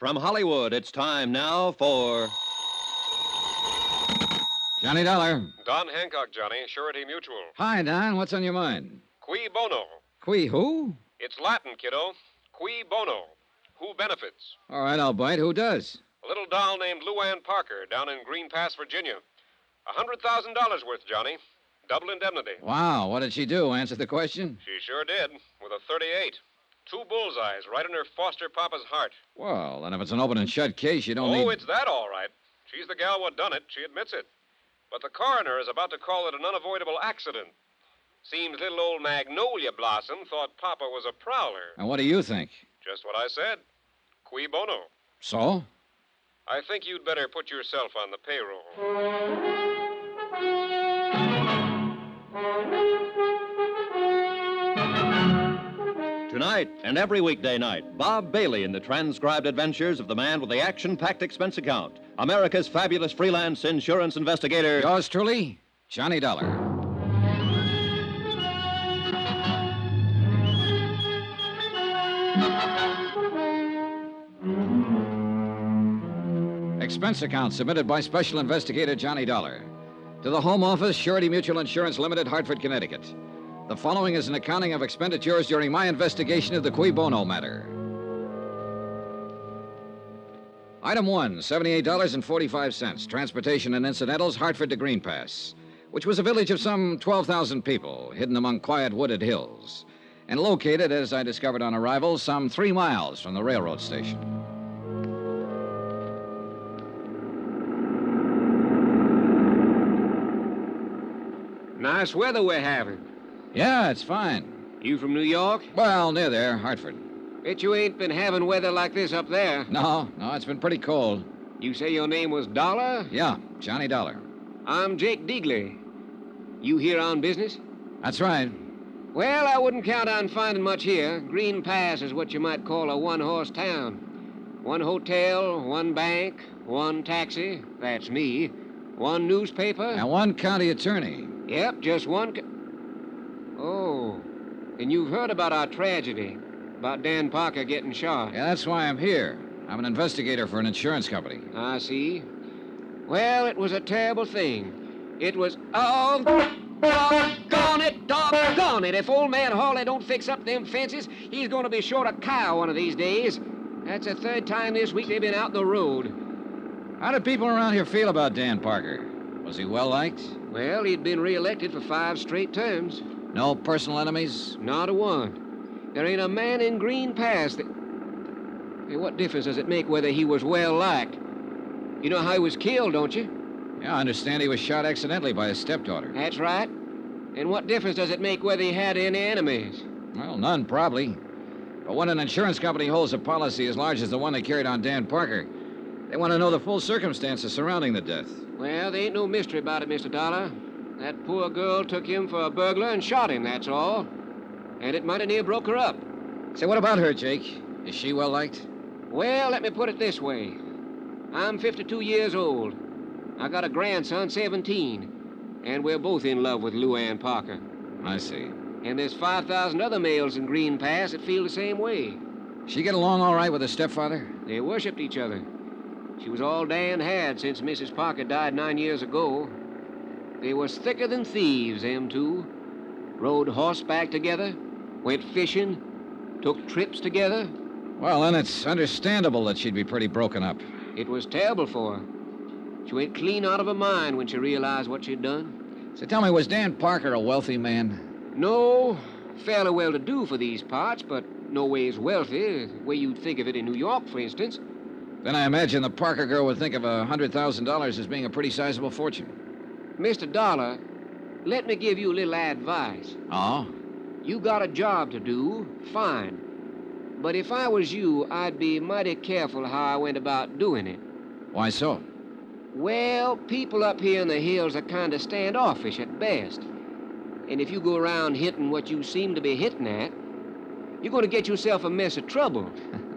From Hollywood, it's time now for Johnny Dollar. Don Hancock, Johnny, Surety Mutual. Hi, Don. What's on your mind? Cui bono. Qui who? It's Latin, kiddo. Cui bono. Who benefits? All right, I'll bite. Who does? A little doll named Luann Parker down in Green Pass, Virginia. $100,000 worth, Johnny. Double indemnity. Wow, what did she do? Answer the question? She sure did, with a 38. 2 bullseyes right in her foster papa's heart. Well, then if it's an open and shut case, you don't need... Oh, it's that all right. She's the gal what done it. She admits it. But the coroner is about to call it an unavoidable accident. Seems little old Magnolia Blossom thought Papa was a prowler. And what do you think? Just what I said. Cui bono. So? I think you'd better put yourself on the payroll. Tonight and every weekday night, Bob Bailey in the transcribed adventures of the man with the action-packed expense account, America's fabulous freelance insurance investigator. Yours truly, Johnny Dollar. Expense account submitted by Special Investigator Johnny Dollar. To the Home Office, Surety Mutual Insurance Limited, Hartford, Connecticut. The following is an accounting of expenditures during my investigation of the Cui Bono matter. Item 1, $78.45. Transportation and incidentals, Hartford to Green Pass, which was a village of some 12,000 people, hidden among quiet wooded hills, and located, as I discovered on arrival, some 3 miles from the railroad station. Nice weather we're having. Yeah, it's fine. You from New York? Well, near there, Hartford. Bet you ain't been having weather like this up there. No, it's been pretty cold. You say your name was Dollar? Yeah, Johnny Dollar. I'm Jake Deagley. You here on business? That's right. Well, I wouldn't count on finding much here. Green Pass is what you might call a one-horse town. 1 hotel, 1 bank, 1 taxi, that's me, 1 newspaper. And 1 county attorney. Yep, just 1... Oh, and you've heard about our tragedy, about Dan Parker getting shot. Yeah, that's why I'm here. I'm an investigator for an insurance company. I see. Well, it was a terrible thing. It was... Oh, doggone it. If old man Hawley don't fix up them fences, he's going to be short a cow one of these days. That's the 3rd time this week they've been out the road. How did people around here feel about Dan Parker? Was he well-liked? Well, he'd been reelected for 5 straight terms. No personal enemies? Not a one. There ain't a man in Green Pass that... Hey, what difference does it make whether he was well-liked? You know how he was killed, don't you? Yeah, I understand he was shot accidentally by his stepdaughter. That's right. And what difference does it make whether he had any enemies? Well, none, probably. But when an insurance company holds a policy as large as the one they carried on Dan Parker, they want to know the full circumstances surrounding the death. Well, there ain't no mystery about it, Mr. Dollar. That poor girl took him for a burglar and shot him, that's all. And it mighty near broke her up. Say, what about her, Jake? Is she well-liked? Well, let me put it this way. I'm 52 years old. I got a grandson, 17. And we're both in love with Luann Parker. I see. And there's 5,000 other males in Green Pass that feel the same way. She get along all right with her stepfather? They worshipped each other. She was all Dan had since Mrs. Parker died 9 years ago. They was thicker than thieves, them two. Rode horseback together, went fishing, took trips together. Well, then it's understandable that she'd be pretty broken up. It was terrible for her. She went clean out of her mind when she realized what she'd done. So tell me, was Dan Parker a wealthy man? No, fairly well-to-do for these parts, but no ways wealthy, the way you'd think of it in New York, for instance. Then I imagine the Parker girl would think of $100,000 as being a pretty sizable fortune. Mr. Dollar, let me give you a little advice. Oh? You got a job to do, fine. But if I was you, I'd be mighty careful how I went about doing it. Why so? Well, people up here in the hills are kind of standoffish at best. And if you go around hitting what you seem to be hitting at, you're going to get yourself a mess of trouble.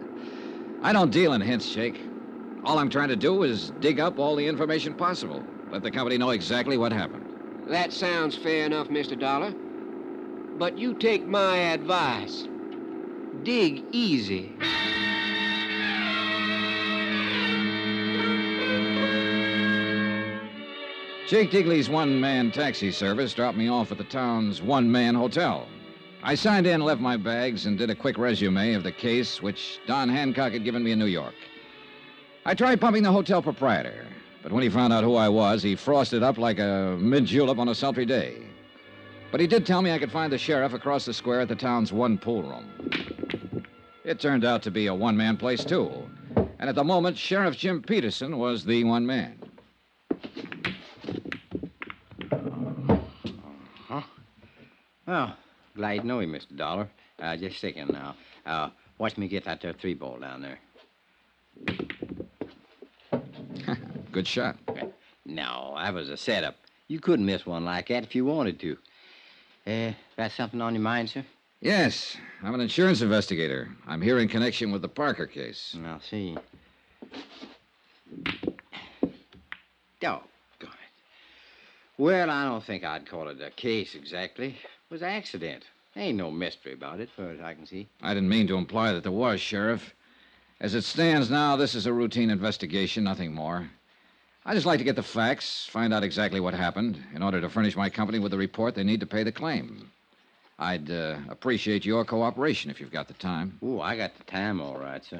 I don't deal in hints, Jake. All I'm trying to do is dig up all the information possible. Let the company know exactly what happened. That sounds fair enough, Mr. Dollar. But you take my advice. Dig easy. Jake Digley's one-man taxi service dropped me off at the town's one-man hotel. I signed in, left my bags, and did a quick resume of the case which Don Hancock had given me in New York. I tried pumping the hotel proprietor, but when he found out who I was, he frosted up like a mint-julep on a sultry day. But he did tell me I could find the sheriff across the square at the town's one pool room. It turned out to be a one-man place, too. And at the moment, Sheriff Jim Peterson was the one man. Oh, glad to know you, Mr. Dollar. Just a second now. Watch me get that there 3-ball down there. Good shot. No, that was a setup. You couldn't miss one like that if you wanted to. Got something on your mind, sir? Yes, I'm an insurance investigator. I'm here in connection with the Parker case. I'll see. Doggone it. Well, I don't think I'd call it a case exactly. It was an accident. Ain't no mystery about it, far as I can see. I didn't mean to imply that there was, Sheriff. As it stands now, this is a routine investigation, nothing more. I just like to get the facts, find out exactly what happened. In order to furnish my company with the report, they need to pay the claim. I'd appreciate your cooperation if you've got the time. Oh, I got the time all right, sir.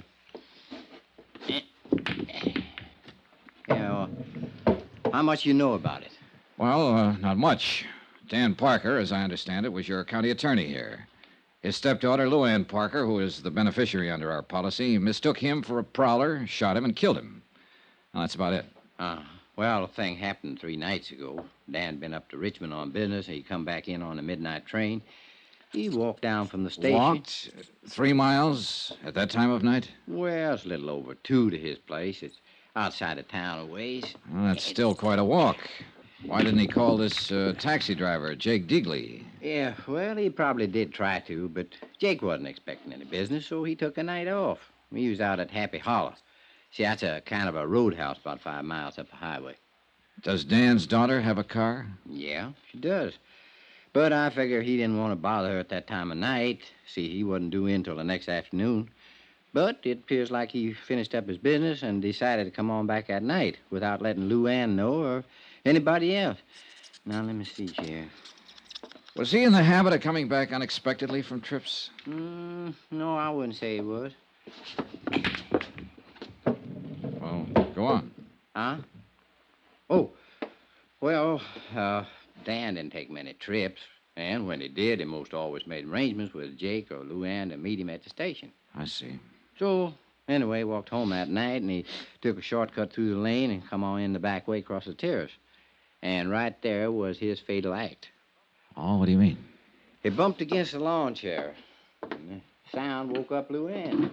Yeah, how much you know about it? Well, not much. Dan Parker, as I understand it, was your county attorney here. His stepdaughter, Lou Ann Parker, who is the beneficiary under our policy, mistook him for a prowler, shot him, and killed him. Well, that's about it. Well, the thing happened 3 nights ago. Dan been up to Richmond on business. He come back in on a midnight train. He walked down from the station. Walked 3 miles at that time of night? Well, it's a little over 2 to his place. It's outside of town a ways. Well, that's still quite a walk. Why didn't he call this taxi driver, Jake Digley? Yeah, well, he probably did try to, but Jake wasn't expecting any business, so he took a night off. He was out at Happy Hollow. See, that's a kind of a roadhouse about 5 miles up the highway. Does Dan's daughter have a car? Yeah, she does. But I figure he didn't want to bother her at that time of night. See, he wasn't due in till the next afternoon. But it appears like he finished up his business and decided to come on back at night without letting Lou Ann know or anybody else. Now, let me see here. Was he in the habit of coming back unexpectedly from trips? No, I wouldn't say he was. Well, go on. Huh? Oh, well, Dan didn't take many trips. And when he did, he most always made arrangements with Jake or Lou Ann to meet him at the station. I see. So, anyway, walked home that night, and he took a shortcut through the lane and come on in the back way across the terrace. And right there was his fatal act. Oh, what do you mean? He bumped against the lawn chair. And the sound woke up Lou Ann.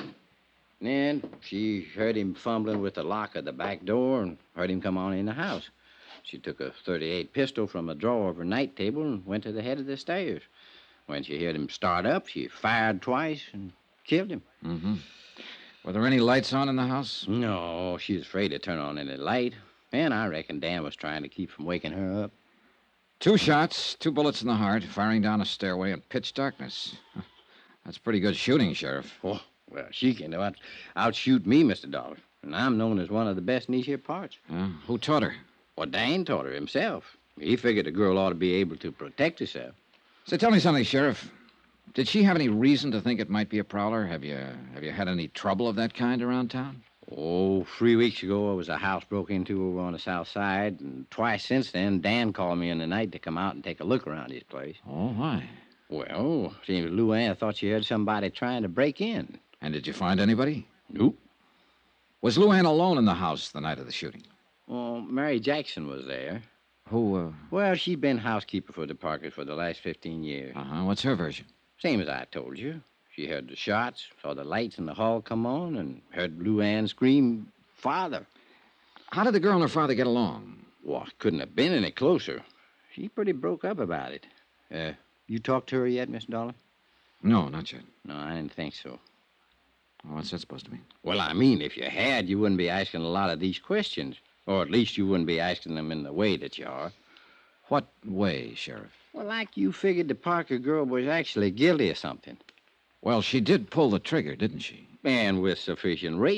Then she heard him fumbling with the lock of the back door and heard him come on in the house. She took a .38 pistol from a drawer of her night table and went to the head of the stairs. When she heard him start up, she fired twice and killed him. Mm-hmm. Were there any lights on in the house? No, she was afraid to turn on any light. And I reckon Dan was trying to keep from waking her up. 2 shots, 2 bullets in the heart, firing down a stairway in pitch darkness. That's pretty good shooting, Sheriff. Oh, well, she can outshoot me, Mr. Dollar. And I'm known as one of the best in these here parts. Who taught her? Well, Dan taught her himself. He figured a girl ought to be able to protect herself. So tell me something, Sheriff. Did she have any reason to think it might be a prowler? Have you had any trouble of that kind around town? Oh, 3 weeks ago, there was a house broke into over on the south side, and twice since then, Dan called me in the night to come out and take a look around his place. Oh, why? Well, seems Lou Ann thought she heard somebody trying to break in. And did you find anybody? Nope. Was Lou Ann alone in the house the night of the shooting? Well, Mary Jackson was there. Who, Well, she'd been housekeeper for the Parkers for the last 15 years. What's her version? Same as I told you. She heard the shots, saw the lights in the hall come on, and heard Lou Ann scream, "Father." How did the girl and her father get along? Well, it couldn't have been any closer. She pretty broke up about it. You talked to her yet, Mr. Dollar? No, not yet. No, I didn't think so. What's that supposed to mean? Well, I mean, if you had, you wouldn't be asking a lot of these questions. Or at least you wouldn't be asking them in the way that you are. What way, Sheriff? Well, like you figured the Parker girl was actually guilty of something. Well, she did pull the trigger, didn't she? And with sufficient reason.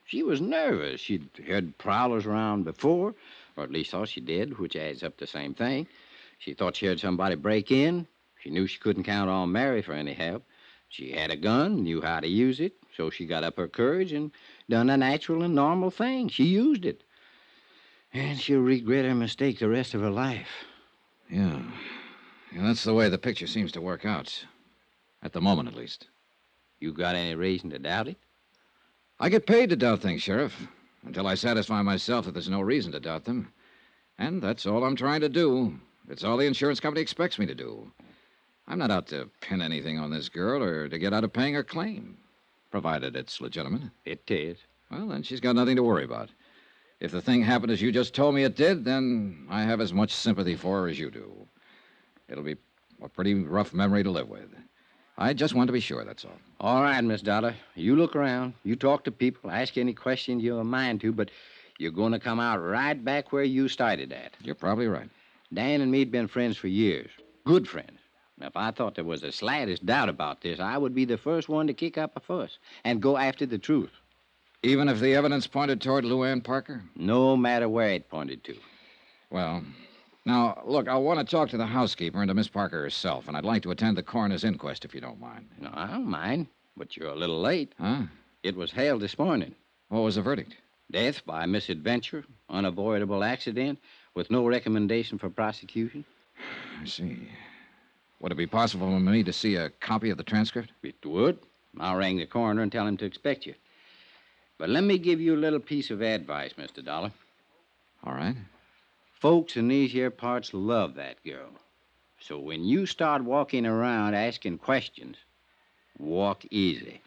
She was nervous. She'd heard prowlers around before, or at least thought she did, which adds up to the same thing. She thought she heard somebody break in. She knew she couldn't count on Mary for any help. She had a gun, knew how to use it, so she got up her courage and done a natural and normal thing. She used it. And she'll regret her mistake the rest of her life. Yeah. Yeah, that's the way the picture seems to work out. At the moment, at least. You got any reason to doubt it? I get paid to doubt things, Sheriff, until I satisfy myself that there's no reason to doubt them. And that's all I'm trying to do. It's all the insurance company expects me to do. I'm not out to pin anything on this girl or to get out of paying her claim, provided it's legitimate. It is. Well, then she's got nothing to worry about. If the thing happened as you just told me it did, then I have as much sympathy for her as you do. It'll be a pretty rough memory to live with. I just want to be sure, that's all. All right, Miss Dollar. You look around. You talk to people. Ask any questions you have a mind to, but you're going to come out right back where you started at. You're probably right. Dan and me'd been friends for years. Good friends. Now, if I thought there was the slightest doubt about this, I would be the first one to kick up a fuss and go after the truth. Even if the evidence pointed toward Luann Parker? No matter where it pointed to. Well, now, look, I want to talk to the housekeeper and to Miss Parker herself, and I'd like to attend the coroner's inquest if you don't mind. No, I don't mind, but you're a little late. Huh? It was held this morning. What was the verdict? Death by misadventure, unavoidable accident, with no recommendation for prosecution. I see. Would it be possible for me to see a copy of the transcript? It would. I'll ring the coroner and tell him to expect you. But let me give you a little piece of advice, Mr. Dollar. All right. Folks in these here parts love that girl. So when you start walking around asking questions, walk easy.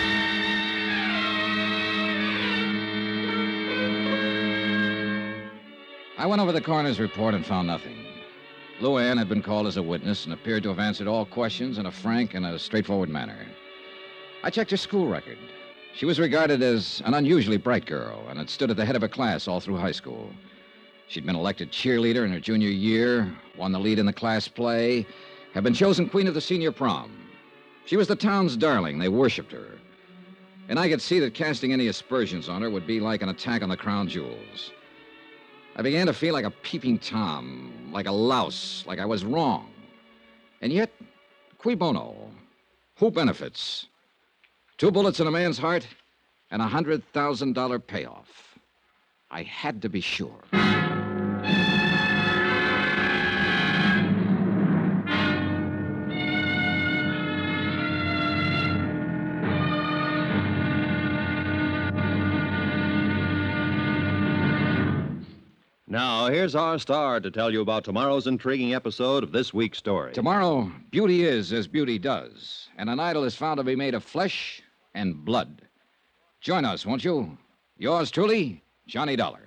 I went over the coroner's report and found nothing. Luann had been called as a witness and appeared to have answered all questions in a frank and a straightforward manner. I checked her school record. She was regarded as an unusually bright girl and had stood at the head of her class all through high school. She'd been elected cheerleader in her junior year, won the lead in the class play, had been chosen queen of the senior prom. She was the town's darling. They worshipped her. And I could see that casting any aspersions on her would be like an attack on the crown jewels. I began to feel like a peeping Tom, like a louse, like I was wrong. And yet, cui bono? Who benefits? 2 bullets in a man's heart and a $100,000 payoff. I had to be sure. Now, here's our star to tell you about tomorrow's intriguing episode of this week's story. Tomorrow, beauty is as beauty does, and an idol is found to be made of flesh and blood. Join us, won't you? Yours truly, Johnny Dollar.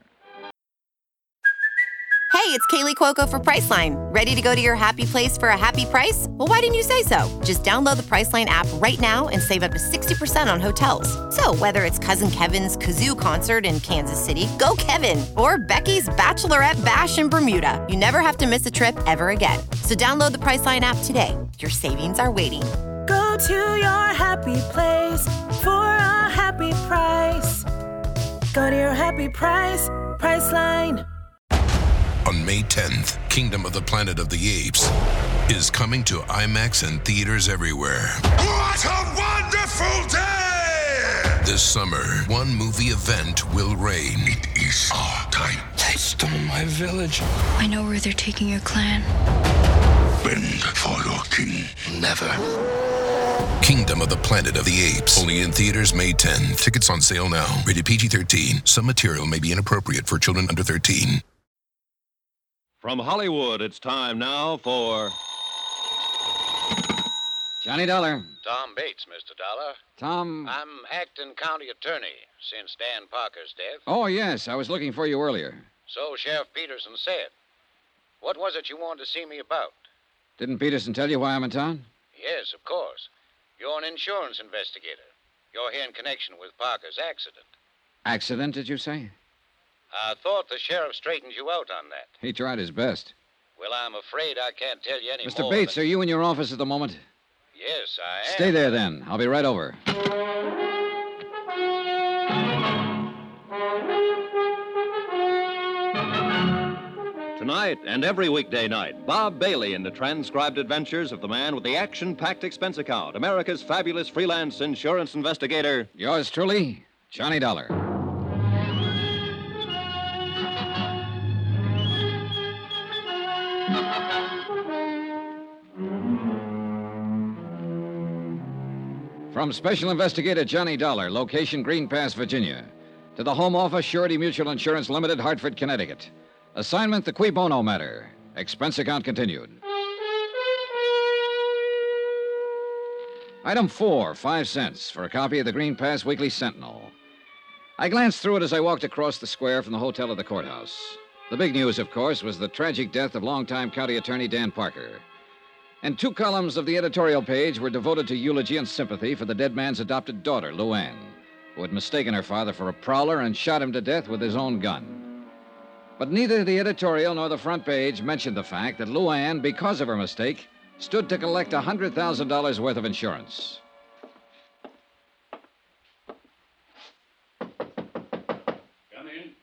Hey, it's Kaylee Cuoco for Priceline. Ready to go to your happy place for a happy price? Well, why didn't you say so? Just download the Priceline app right now and save up to 60% on hotels. So whether it's Cousin Kevin's Kazoo Concert in Kansas City, go Kevin, or Becky's Bachelorette Bash in Bermuda, you never have to miss a trip ever again. So download the Priceline app today. Your savings are waiting. Go to your happy place for a happy price. Go to your happy price, Priceline. On May 10th, Kingdom of the Planet of the Apes is coming to IMAX and theaters everywhere. What a wonderful day! This summer, one movie event will reign. It is our time. They stole my village. I know where they're taking your clan. Bend for your king. Never. Kingdom of the Planet of the Apes. Only in theaters May 10. Tickets on sale now. Rated PG-13. Some material may be inappropriate for children under 13. From Hollywood, it's time now for... Johnny Dollar. Tom Bates, Mr. Dollar. Tom... I'm acting county attorney since Dan Parker's death. Oh, yes, I was looking for you earlier. So Sheriff Peterson said. What was it you wanted to see me about? Didn't Peterson tell you why I'm in town? Yes, of course. You're an insurance investigator. You're here in connection with Parker's accident. Accident, did you say? I thought the sheriff straightened you out on that. He tried his best. Well, I'm afraid I can't tell you any more. Mr. Bates, are you in your office at the moment? Yes, I am. Stay there, then. I'll be right over. Tonight and every weekday night, Bob Bailey in the transcribed adventures of the man with the action-packed expense account, America's fabulous freelance insurance investigator. Yours truly, Johnny Dollar. From Special Investigator Johnny Dollar, location Green Pass, Virginia, to the Home Office, Surety Mutual Insurance Limited, Hartford, Connecticut. Assignment, the Cui Bono matter. Expense account continued. Item 4, 5 cents for a copy of the Green Pass Weekly Sentinel. I glanced through it as I walked across the square from the hotel to the courthouse. The big news, of course, was the tragic death of longtime county attorney Dan Parker. And 2 columns of the editorial page were devoted to eulogy and sympathy for the dead man's adopted daughter, Luann, who had mistaken her father for a prowler and shot him to death with his own gun. But neither the editorial nor the front page mentioned the fact that Luann, because of her mistake, stood to collect $100,000 worth of insurance. Come in.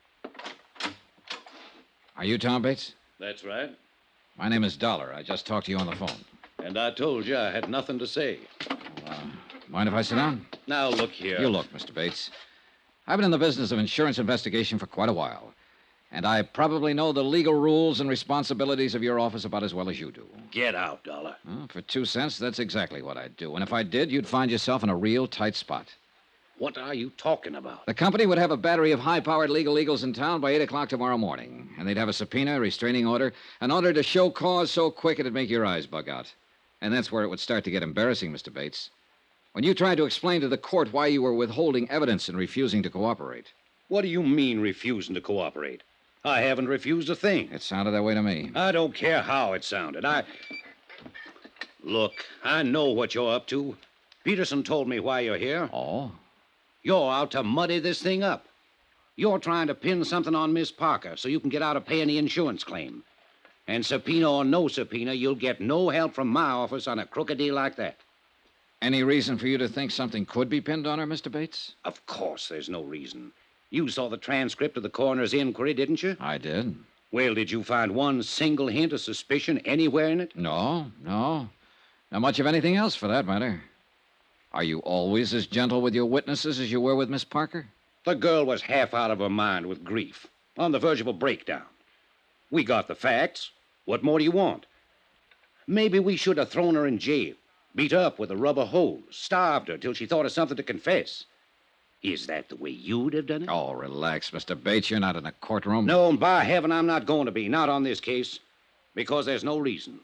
Are you Tom Bates? That's right. My name is Dollar. I just talked to you on the phone. And I told you I had nothing to say. Mind if I sit down? Now, look here. You look, Mr. Bates. I've been in the business of insurance investigation for quite a while. And I probably know the legal rules and responsibilities of your office about as well as you do. Get out, Dollar. Well, for 2 cents, that's exactly what I'd do. And if I did, you'd find yourself in a real tight spot. What are you talking about? The company would have a battery of high-powered legal eagles in town by 8 o'clock tomorrow morning. And they'd have a subpoena, a restraining order, an order to show cause so quick it'd make your eyes bug out. And that's where it would start to get embarrassing, Mr. Bates. When you tried to explain to the court why you were withholding evidence and refusing to cooperate. What do you mean, refusing to cooperate? I haven't refused a thing. It sounded that way to me. I don't care how it sounded. Look, I know what you're up to. Peterson told me why you're here. Oh? You're out to muddy this thing up. You're trying to pin something on Miss Parker so you can get out of paying the insurance claim. And subpoena or no subpoena, you'll get no help from my office on a crooked deal like that. Any reason for you to think something could be pinned on her, Mr. Bates? Of course there's no reason. You saw the transcript of the coroner's inquiry, didn't you? I did. Well, did you find one single hint of suspicion anywhere in it? No. Not much of anything else, for that matter. Are you always as gentle with your witnesses as you were with Miss Parker? The girl was half out of her mind with grief, on the verge of a breakdown. We got the facts. What more do you want? Maybe we should have thrown her in jail, beat her up with a rubber hose, starved her till she thought of something to confess. Is that the way you'd have done it? Oh, relax, Mr. Bates. You're not in a courtroom. No, and by heaven, I'm not going to be. Not on this case. Because there's no reason.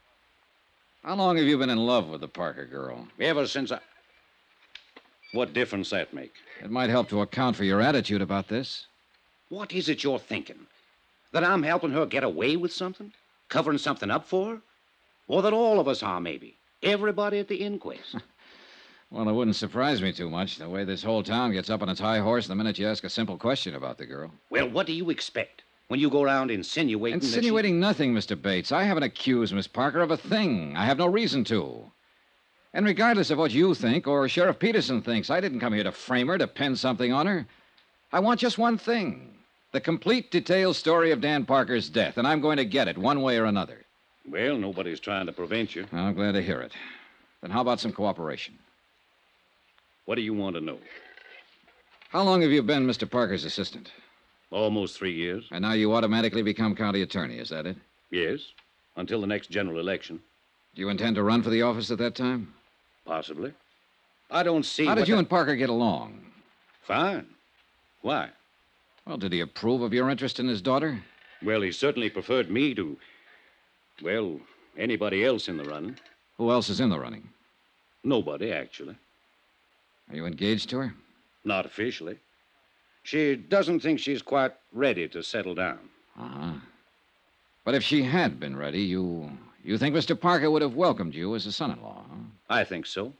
How long have you been in love with the Parker girl? Ever since I... What difference that make? It might help to account for your attitude about this. What is it you're thinking? That I'm helping her get away with something? Covering something up for her? Or that all of us are, maybe? Everybody at the inquest? Well, it wouldn't surprise me too much, the way this whole town gets up on its high horse the minute you ask a simple question about the girl. Well, what do you expect when you go around insinuating Insinuating nothing, Mr. Bates. I haven't accused Miss Parker of a thing. I have no reason to. And regardless of what you think or Sheriff Peterson thinks, I didn't come here to frame her, to pin something on her. I want just one thing. The complete, detailed story of Dan Parker's death, and I'm going to get it one way or another. Well, nobody's trying to prevent you. I'm glad to hear it. Then how about some cooperation? What do you want to know? How long have you been Mr. Parker's assistant? Almost 3 years. And now you automatically become county attorney, is that it? Yes, until the next general election. Do you intend to run for the office at that time? Possibly. I don't see How did you and Parker get along? Fine. Why? Well, did he approve of your interest in his daughter? Well, he certainly preferred me to, well, anybody else in the running. Who else is in the running? Nobody, actually. Are you engaged to her? Not officially. She doesn't think she's quite ready to settle down. Uh-huh. But if she had been ready, you think Mr. Parker would have welcomed you as a son-in-law, huh? I think so.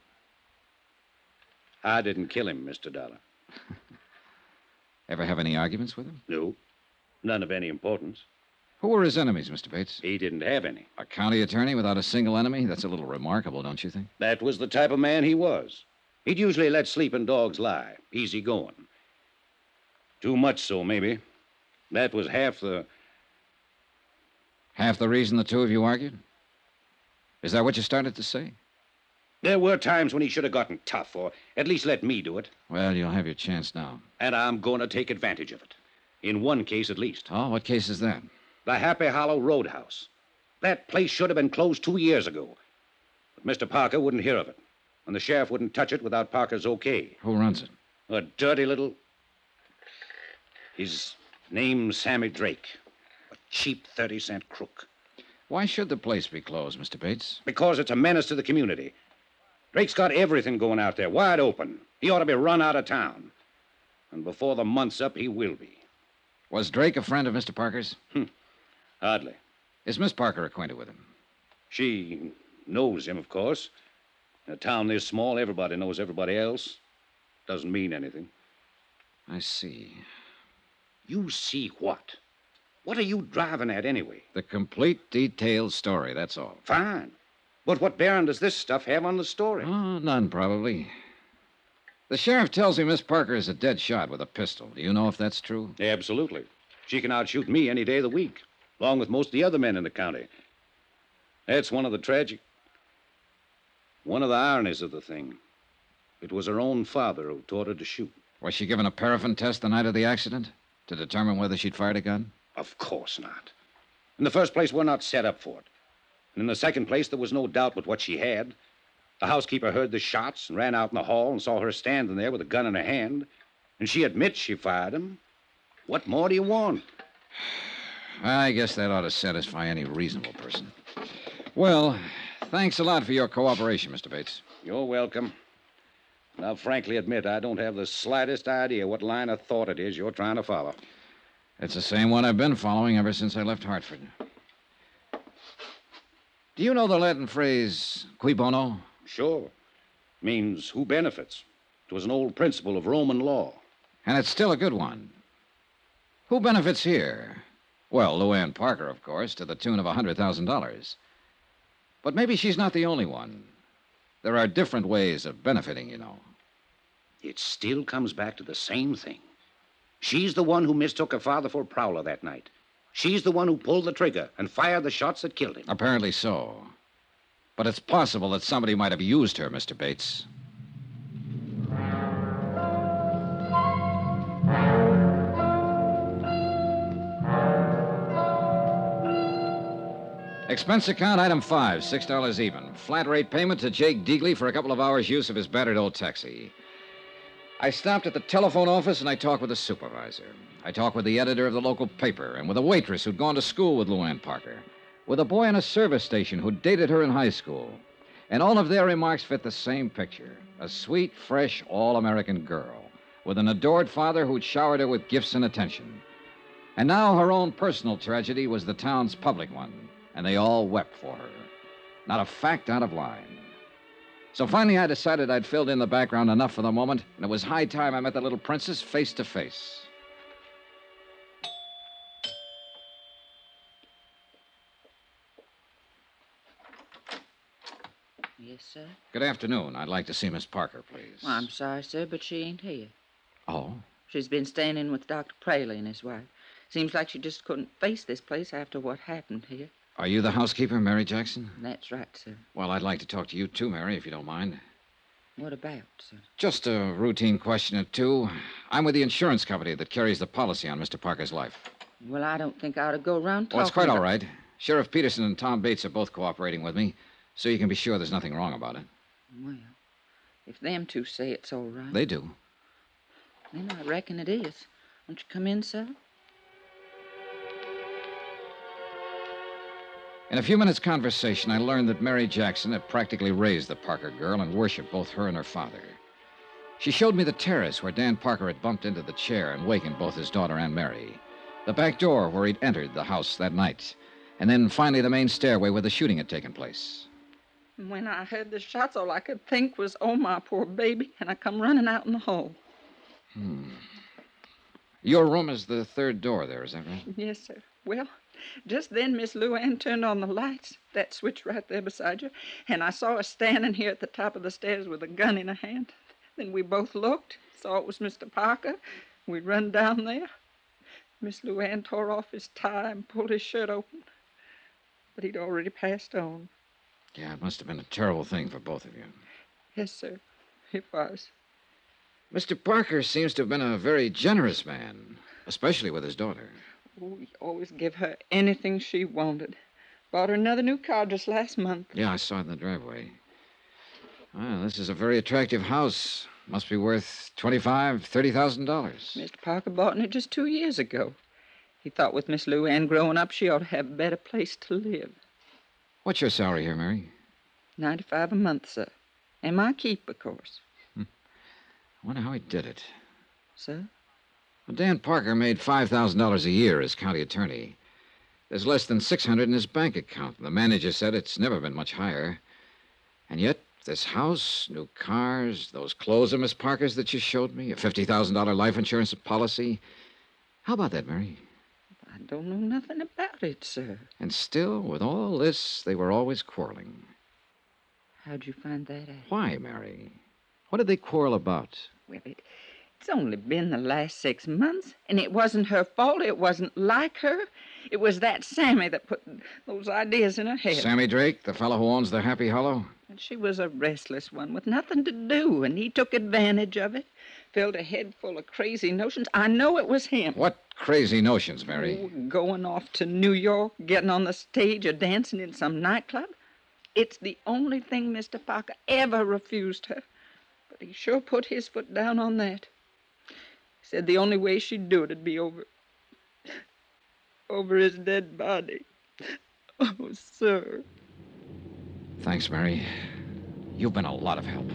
I didn't kill him, Mr. Dollar. Ever have any arguments with him? No. None of any importance. Who were his enemies, Mr. Bates? He didn't have any. A county attorney without a single enemy? That's a little remarkable, don't you think? That was the type of man he was. He'd usually let sleeping dogs lie. Easy going. Too much so, maybe. That was half the... Half the reason the two of you argued? Is that what you started to say? There were times when he should have gotten tough, or at least let me do it. Well, you'll have your chance now. And I'm going to take advantage of it. In one case, at least. Oh, what case is that? The Happy Hollow Roadhouse. That place should have been closed 2 years ago. But Mr. Parker wouldn't hear of it. And the sheriff wouldn't touch it without Parker's okay. Who runs it? A dirty little... His name's Sammy Drake. A cheap 30-cent crook. Why should the place be closed, Mr. Bates? Because it's a menace to the community. Drake's got everything going out there, wide open. He ought to be run out of town. And before the month's up, he will be. Was Drake a friend of Mr. Parker's? Hardly. Is Miss Parker acquainted with him? She knows him, of course. In a town this small, everybody knows everybody else. Doesn't mean anything. I see. You see what? What are you driving at, anyway? The complete, detailed story, that's all. Fine. But what bearing does this stuff have on the story? Oh, none, probably. The sheriff tells me Miss Parker is a dead shot with a pistol. Do you know if that's true? Absolutely. She can outshoot me any day of the week, along with most of the other men in the county. That's one of the ironies of the thing. It was her own father who taught her to shoot. Was she given a paraffin test the night of the accident to determine whether she'd fired a gun? Of course not. In the first place, we're not set up for it. And in the second place, there was no doubt but what she had. The housekeeper heard the shots and ran out in the hall and saw her standing there with a gun in her hand. And she admits she fired him. What more do you want? I guess that ought to satisfy any reasonable person. Well, thanks a lot for your cooperation, Mr. Bates. You're welcome. And I'll frankly admit I don't have the slightest idea what line of thought it is you're trying to follow. It's the same one I've been following ever since I left Hartford. Do you know the Latin phrase, cui bono? Sure. Means who benefits. It was an old principle of Roman law. And it's still a good one. Who benefits here? Well, Luann Parker, of course, to the tune of $100,000. But maybe she's not the only one. There are different ways of benefiting, you know. It still comes back to the same thing. She's the one who mistook her father for a prowler that night. She's the one who pulled the trigger and fired the shots that killed him. Apparently so. But it's possible that somebody might have used her, Mr. Bates. Expense account item 5, $6 even. Flat rate payment to Jake Deagley for a couple of hours' use of his battered old taxi. I stopped at the telephone office and I talked with the supervisor. I talked with the editor of the local paper and with a waitress who'd gone to school with Luann Parker, with a boy in a service station who dated her in high school. And all of their remarks fit the same picture. A sweet, fresh, all-American girl with an adored father who'd showered her with gifts and attention. And now her own personal tragedy was the town's public one, and they all wept for her. Not a fact out of line. So finally I decided I'd filled in the background enough for the moment, and it was high time I met the little princess face to face. Yes, sir? Good afternoon. I'd like to see Miss Parker, please. Well, I'm sorry, sir, but she ain't here. Oh? She's been staying in with Dr. Praley and his wife. Seems like she just couldn't face this place after what happened here. Are you the housekeeper, Mary Jackson? That's right, sir. Well, I'd like to talk to you too, Mary, if you don't mind. What about, sir? Just a routine question or two. I'm with the insurance company that carries the policy on Mr. Parker's life. Well, I don't think I ought to go around talking Well, it's quite all about... right. Sheriff Peterson and Tom Bates are both cooperating with me, so you can be sure there's nothing wrong about it. Well, if them two say it's all right... They do. Then I reckon it is. Won't you come in, sir? In a few minutes' conversation, I learned that Mary Jackson had practically raised the Parker girl and worshipped both her and her father. She showed me the terrace where Dan Parker had bumped into the chair and wakened both his daughter and Mary, the back door where he'd entered the house that night, and then finally the main stairway where the shooting had taken place. When I heard the shots, all I could think was, oh, my poor baby, and I come running out in the hall. Your room is the third door there, is that right? Yes, sir. Well, just then Miss Luann turned on the lights, that switch right there beside you, and I saw her standing here at the top of the stairs with a gun in her hand. Then we both looked, saw it was Mr. Parker. We run down there. Miss Luann tore off his tie and pulled his shirt open. but he'd already passed on. Yeah, it must have been a terrible thing for both of you. Yes, sir. It was. Mr. Parker seems to have been a very generous man, especially with his daughter. Oh, he always gave her anything she wanted. Bought her another new car just last month. Yeah, I saw it in the driveway. Well, this is a very attractive house. Must be worth $25,000, $30,000. Mr. Parker bought it just 2 years ago. He thought with Miss Luann growing up, she ought to have a better place to live. What's your salary here, Mary? $95 a month, sir. And my keep, of course. I wonder how he did it. Sir? Well, Dan Parker made $5,000 a year as county attorney. There's less than $600 in his bank account. The manager said it's never been much higher. And yet, this house, new cars, those clothes of Miss Parker's that you showed me, a $50,000 life insurance policy. How about that, Mary? I don't know nothing about it, sir. And still, with all this, they were always quarreling. How'd you find that out? Why, Mary? What did they quarrel about? Well, it's only been the last 6 months, and it wasn't her fault. It wasn't like her. It was that Sammy that put those ideas in her head. Sammy Drake, the fellow who owns the Happy Hollow? And she was a restless one with nothing to do, and he took advantage of it. Filled her head full of crazy notions. I know it was him. What crazy notions, Mary? Oh, going off to New York, getting on the stage, or dancing in some nightclub. It's the only thing Mr. Parker ever refused her. But he sure put his foot down on that. He said the only way she'd do it'd be over his dead body. Oh, sir. Thanks, Mary. You've been a lot of help.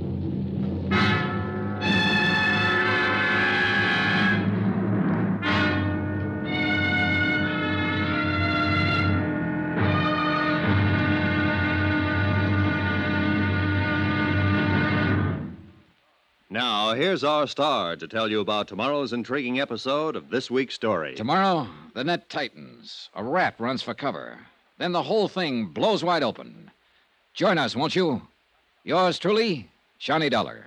Now, here's our star to tell you about tomorrow's intriguing episode of this week's story. Tomorrow, the net tightens. A rat runs for cover. Then the whole thing blows wide open. Join us, won't you? Yours truly, Johnny Dollar.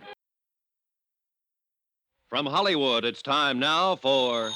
From Hollywood, it's time now for...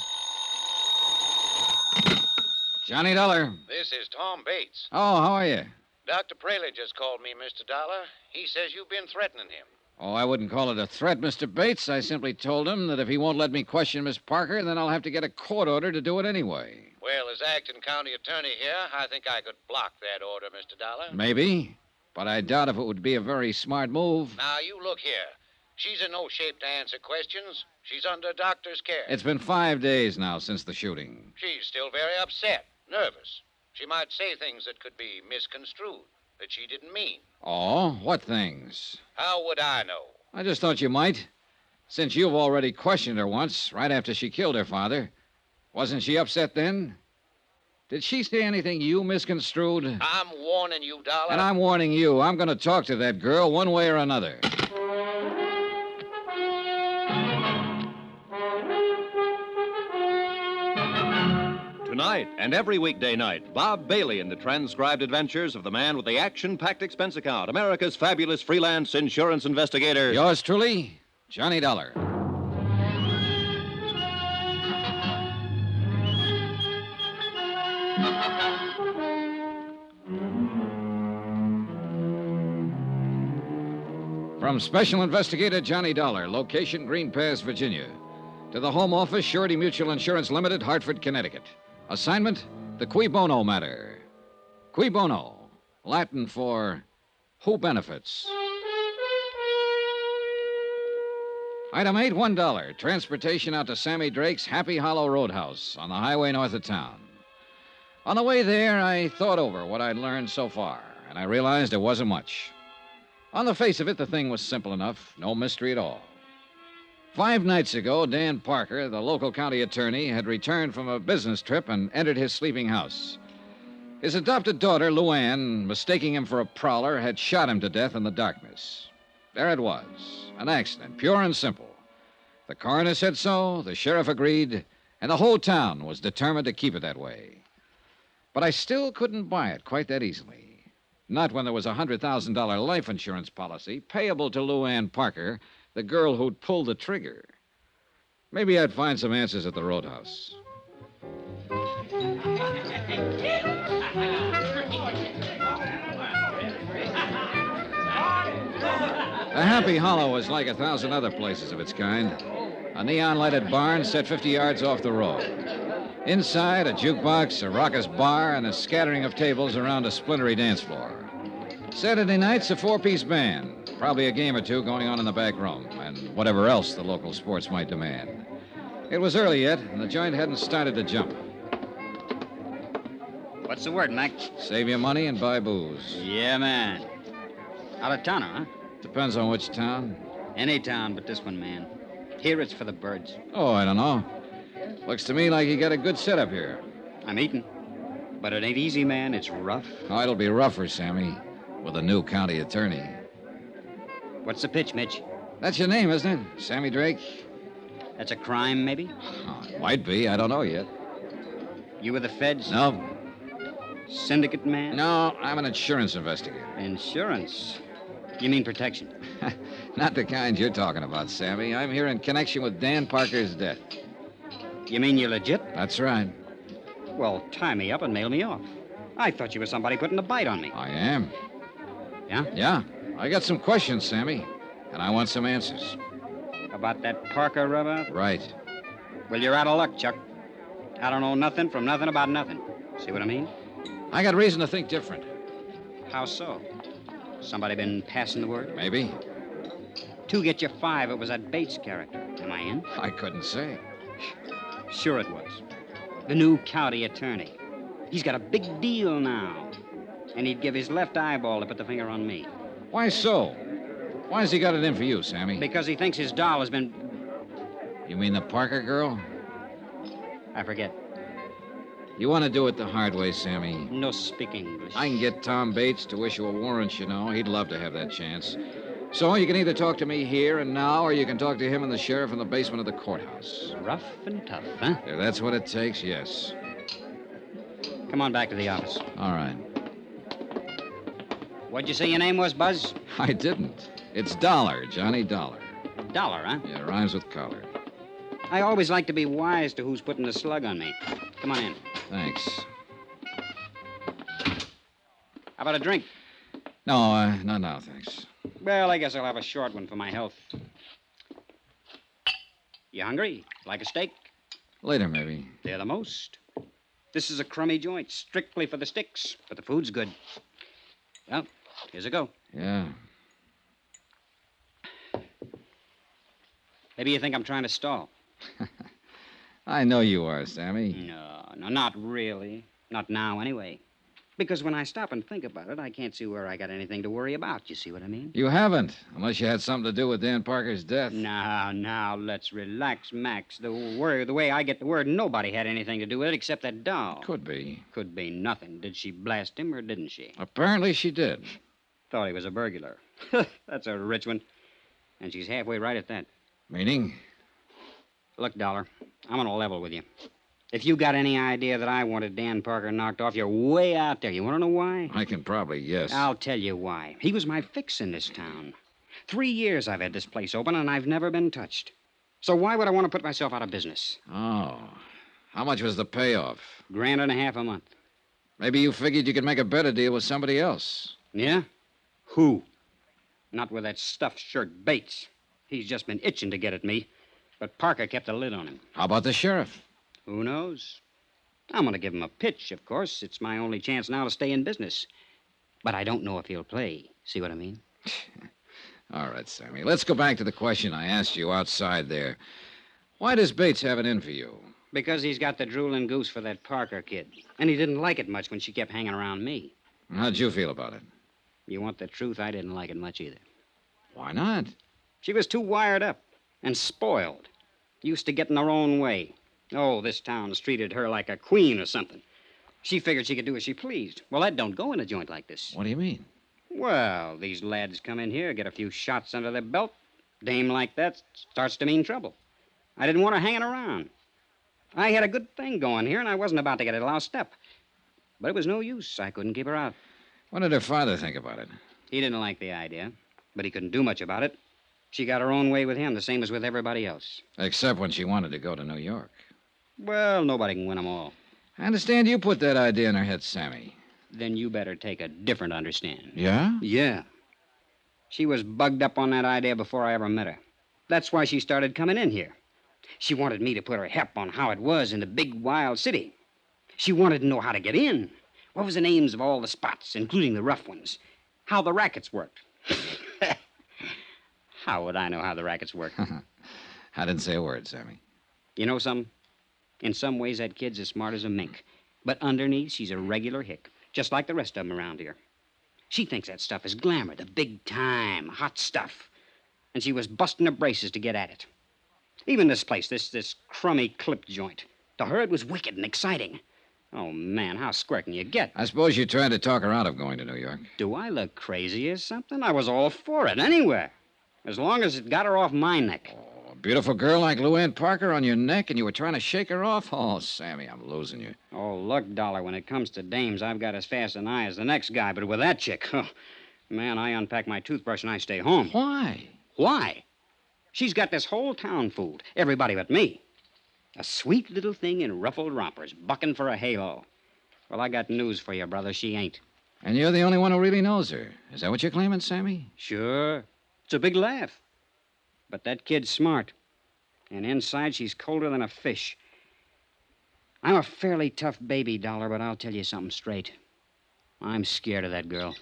Johnny Dollar. This is Tom Bates. Oh, how are you? Dr. Praley just called me, Mr. Dollar. He says you've been threatening him. Oh, I wouldn't call it a threat, Mr. Bates. I simply told him that if he won't let me question Miss Parker, then I'll have to get a court order to do it anyway. Well, as acting county attorney here, I think I could block that order, Mr. Dollar. Maybe, but I doubt if it would be a very smart move. Now, you look here. She's in no shape to answer questions. She's under doctor's care. It's been 5 days now since the shooting. She's still very upset, nervous. She might say things that could be misconstrued, that she didn't mean. Oh, what things? How would I know? I just thought you might. Since you've already questioned her once, right after she killed her father. Wasn't she upset then? Did she say anything you misconstrued? I'm warning you, Dollar. And I'm warning you. I'm going to talk to that girl one way or another. Tonight and every weekday night, Bob Bailey in the transcribed adventures of the man with the action-packed expense account, America's fabulous freelance insurance investigator. Yours truly, Johnny Dollar. From Special Investigator Johnny Dollar, location Green Pass, Virginia, to the Home Office, Surety Mutual Insurance Limited, Hartford, Connecticut. Assignment, the Cui Bono matter. Cui Bono, Latin for who benefits. Item 8, $1. Transportation out to Sammy Drake's Happy Hollow Roadhouse on the highway north of town. On the way there, I thought over what I'd learned so far, and I realized it wasn't much. On the face of it, the thing was simple enough, no mystery at all. 5 nights ago, Dan Parker, the local county attorney, had returned from a business trip and entered his sleeping house. His adopted daughter, Luann, mistaking him for a prowler, had shot him to death in the darkness. There it was, an accident, pure and simple. The coroner said so, the sheriff agreed, and the whole town was determined to keep it that way. But I still couldn't buy it quite that easily. Not when there was a $100,000 life insurance policy payable to Luann Parker, the girl who'd pulled the trigger. Maybe I'd find some answers at the roadhouse. Happy Hollow was like 1,000 other places of its kind. A neon-lighted barn set 50 yards off the road. Inside, a jukebox, a raucous bar, and a scattering of tables around a splintery dance floor. Saturday nights, a 4-piece band. Probably a game or two going on in the back room, and whatever else the local sports might demand. It was early yet, and the joint hadn't started to jump. What's the word, Mac? Save your money and buy booze. Yeah, man. Out of town, huh? Depends on which town. Any town but this one, man. Here it's for the birds. Oh, I don't know. Looks to me like you got a good setup here. I'm eating. But it ain't easy, man. It's rough. Oh, it'll be rougher, Sammy, with a new county attorney. What's the pitch, Mitch? That's your name, isn't it? Sammy Drake? That's a crime, maybe? Oh, it might be. I don't know yet. You with the feds? No. Syndicate man? No, I'm an insurance investigator. Insurance? You mean protection? Not the kind you're talking about, Sammy. I'm here in connection with Dan Parker's death. You mean you're legit? That's right. Well, tie me up and mail me off. I thought you were somebody putting a bite on me. I am. Yeah? Yeah. I got some questions, Sammy, and I want some answers. About that Parker rub-out? Right. Well, you're out of luck, Chuck. I don't know nothing from nothing about nothing. See what I mean? I got reason to think different. How so? Somebody been passing the word? Maybe. 2 get you 5. It was that Bates character. Am I in? I couldn't say. Sure it was. The new county attorney. He's got a big deal now. And he'd give his left eyeball to put the finger on me. Why so? Why has he got it in for you, Sammy? Because he thinks his doll has been... You mean the Parker girl? I forget. You want to do it the hard way, Sammy. No speak English. I can get Tom Bates to issue a warrant, you know. He'd love to have that chance. So you can either talk to me here and now, or you can talk to him and the sheriff in the basement of the courthouse. Rough and tough, huh? If that's what it takes, yes. Come on back to the office. All right. What'd you say your name was, Buzz? I didn't. It's Dollar, Johnny Dollar. Dollar, huh? Yeah, rhymes with collar. I always like to be wise to who's putting the slug on me. Come on in. Thanks. How about a drink? No, not now, thanks. Well, I guess I'll have a short one for my health. You hungry? Like a steak? Later, maybe. They're the most. This is a crummy joint, strictly for the sticks, but the food's good. Well, here's a go. Yeah. Maybe you think I'm trying to stall. I know you are, Sammy. No, not really. Not now, anyway. Because when I stop and think about it, I can't see where I got anything to worry about. You see what I mean? You haven't, unless you had something to do with Dan Parker's death. Now, let's relax, Max. The way I get the word, nobody had anything to do with it except that doll. Could be. Could be nothing. Did she blast him or didn't she? Apparently she did. Thought he was a burglar. That's a rich one. And she's halfway right at that. Meaning? Look, Dollar, I'm on a level with you. If you got any idea that I wanted Dan Parker knocked off, you're way out there. You want to know why? I can probably guess. I'll tell you why. He was my fix in this town. 3 years I've had this place open, and I've never been touched. So why would I want to put myself out of business? Oh. How much was the payoff? $1.50 a month. Maybe you figured you could make a better deal with somebody else. Yeah? Who? Not with that stuffed shirt Bates. He's just been itching to get at me. But Parker kept a lid on him. How about the sheriff? Who knows? I'm going to give him a pitch, of course. It's my only chance now to stay in business. But I don't know if he'll play. See what I mean? All right, Sammy. Let's go back to the question I asked you outside there. Why does Bates have it in for you? Because he's got the drooling goose for that Parker kid. And he didn't like it much when she kept hanging around me. How'd you feel about it? You want the truth? I didn't like it much either. Why not? She was too wired up and spoiled. Used to getting her own way. Oh, this town's treated her like a queen or something. She figured she could do as she pleased. Well, that don't go in a joint like this. What do you mean? Well, these lads come in here, get a few shots under their belt. Dame like that starts to mean trouble. I didn't want her hanging around. I had a good thing going here, and I wasn't about to get it lost up. But it was no use. I couldn't keep her out. What did her father think about it? He didn't like the idea, but he couldn't do much about it. She got her own way with him, the same as with everybody else. Except when she wanted to go to New York. Well, nobody can win them all. I understand you put that idea in her head, Sammy. Then you better take a different understanding. Yeah? Yeah. She was bugged up on that idea before I ever met her. That's why she started coming in here. She wanted me to put her hep on how it was in the big, wild city. She wanted to know how to get in. What was the names of all the spots, including the rough ones? How the rackets worked. How would I know how the rackets worked? I didn't say a word, Sammy. You know something? In some ways, that kid's as smart as a mink. But underneath, she's a regular hick, just like the rest of them around here. She thinks that stuff is glamour, the big time, hot stuff. And she was busting her braces to get at it. Even this place, this crummy clip joint. To her, it was wicked and exciting. Oh, man, how square can you get? I suppose you tried to talk her out of going to New York. Do I look crazy or something? I was all for it, anywhere. As long as it got her off my neck. A beautiful girl like Luann Parker on your neck, and you were trying to shake her off? Oh, Sammy, I'm losing you. Oh, look, Dollar, when it comes to dames, I've got as fast an eye as the next guy. But with that chick, oh, man, I unpack my toothbrush and I stay home. Why? Why? She's got this whole town fooled. Everybody but me. A sweet little thing in ruffled rompers, bucking for a halo. Well, I got news for you, brother. She ain't. And you're the only one who really knows her. Is that what you're claiming, Sammy? Sure. It's a big laugh. But that kid's smart. And inside, she's colder than a fish. I'm a fairly tough baby, Dollar, but I'll tell you something straight. I'm scared of that girl.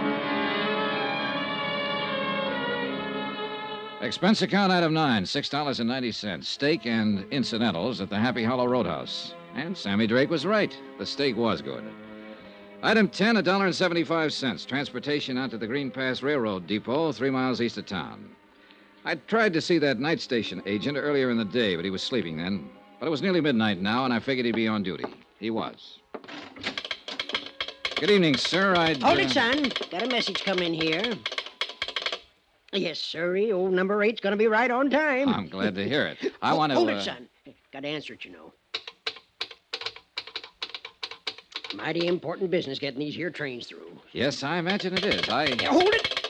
Expense account item 9, $6.90. Steak and incidentals at the Happy Hollow Roadhouse. And Sammy Drake was right. The steak was good. Item 10, $1.75. Transportation out to the Green Pass Railroad Depot, 3 miles east of town. I tried to see that night station agent earlier in the day, but he was sleeping then. But it was nearly midnight now, and I figured he'd be on duty. He was. Good evening, sir. Hold it, son. Got a message come in here. Yes, sirree. Old number 8's going to be right on time. I'm glad to hear it. I want to... Hold it, son. Got to answer it, you know. Mighty important business getting these here trains through. Yes, I imagine it is. Hold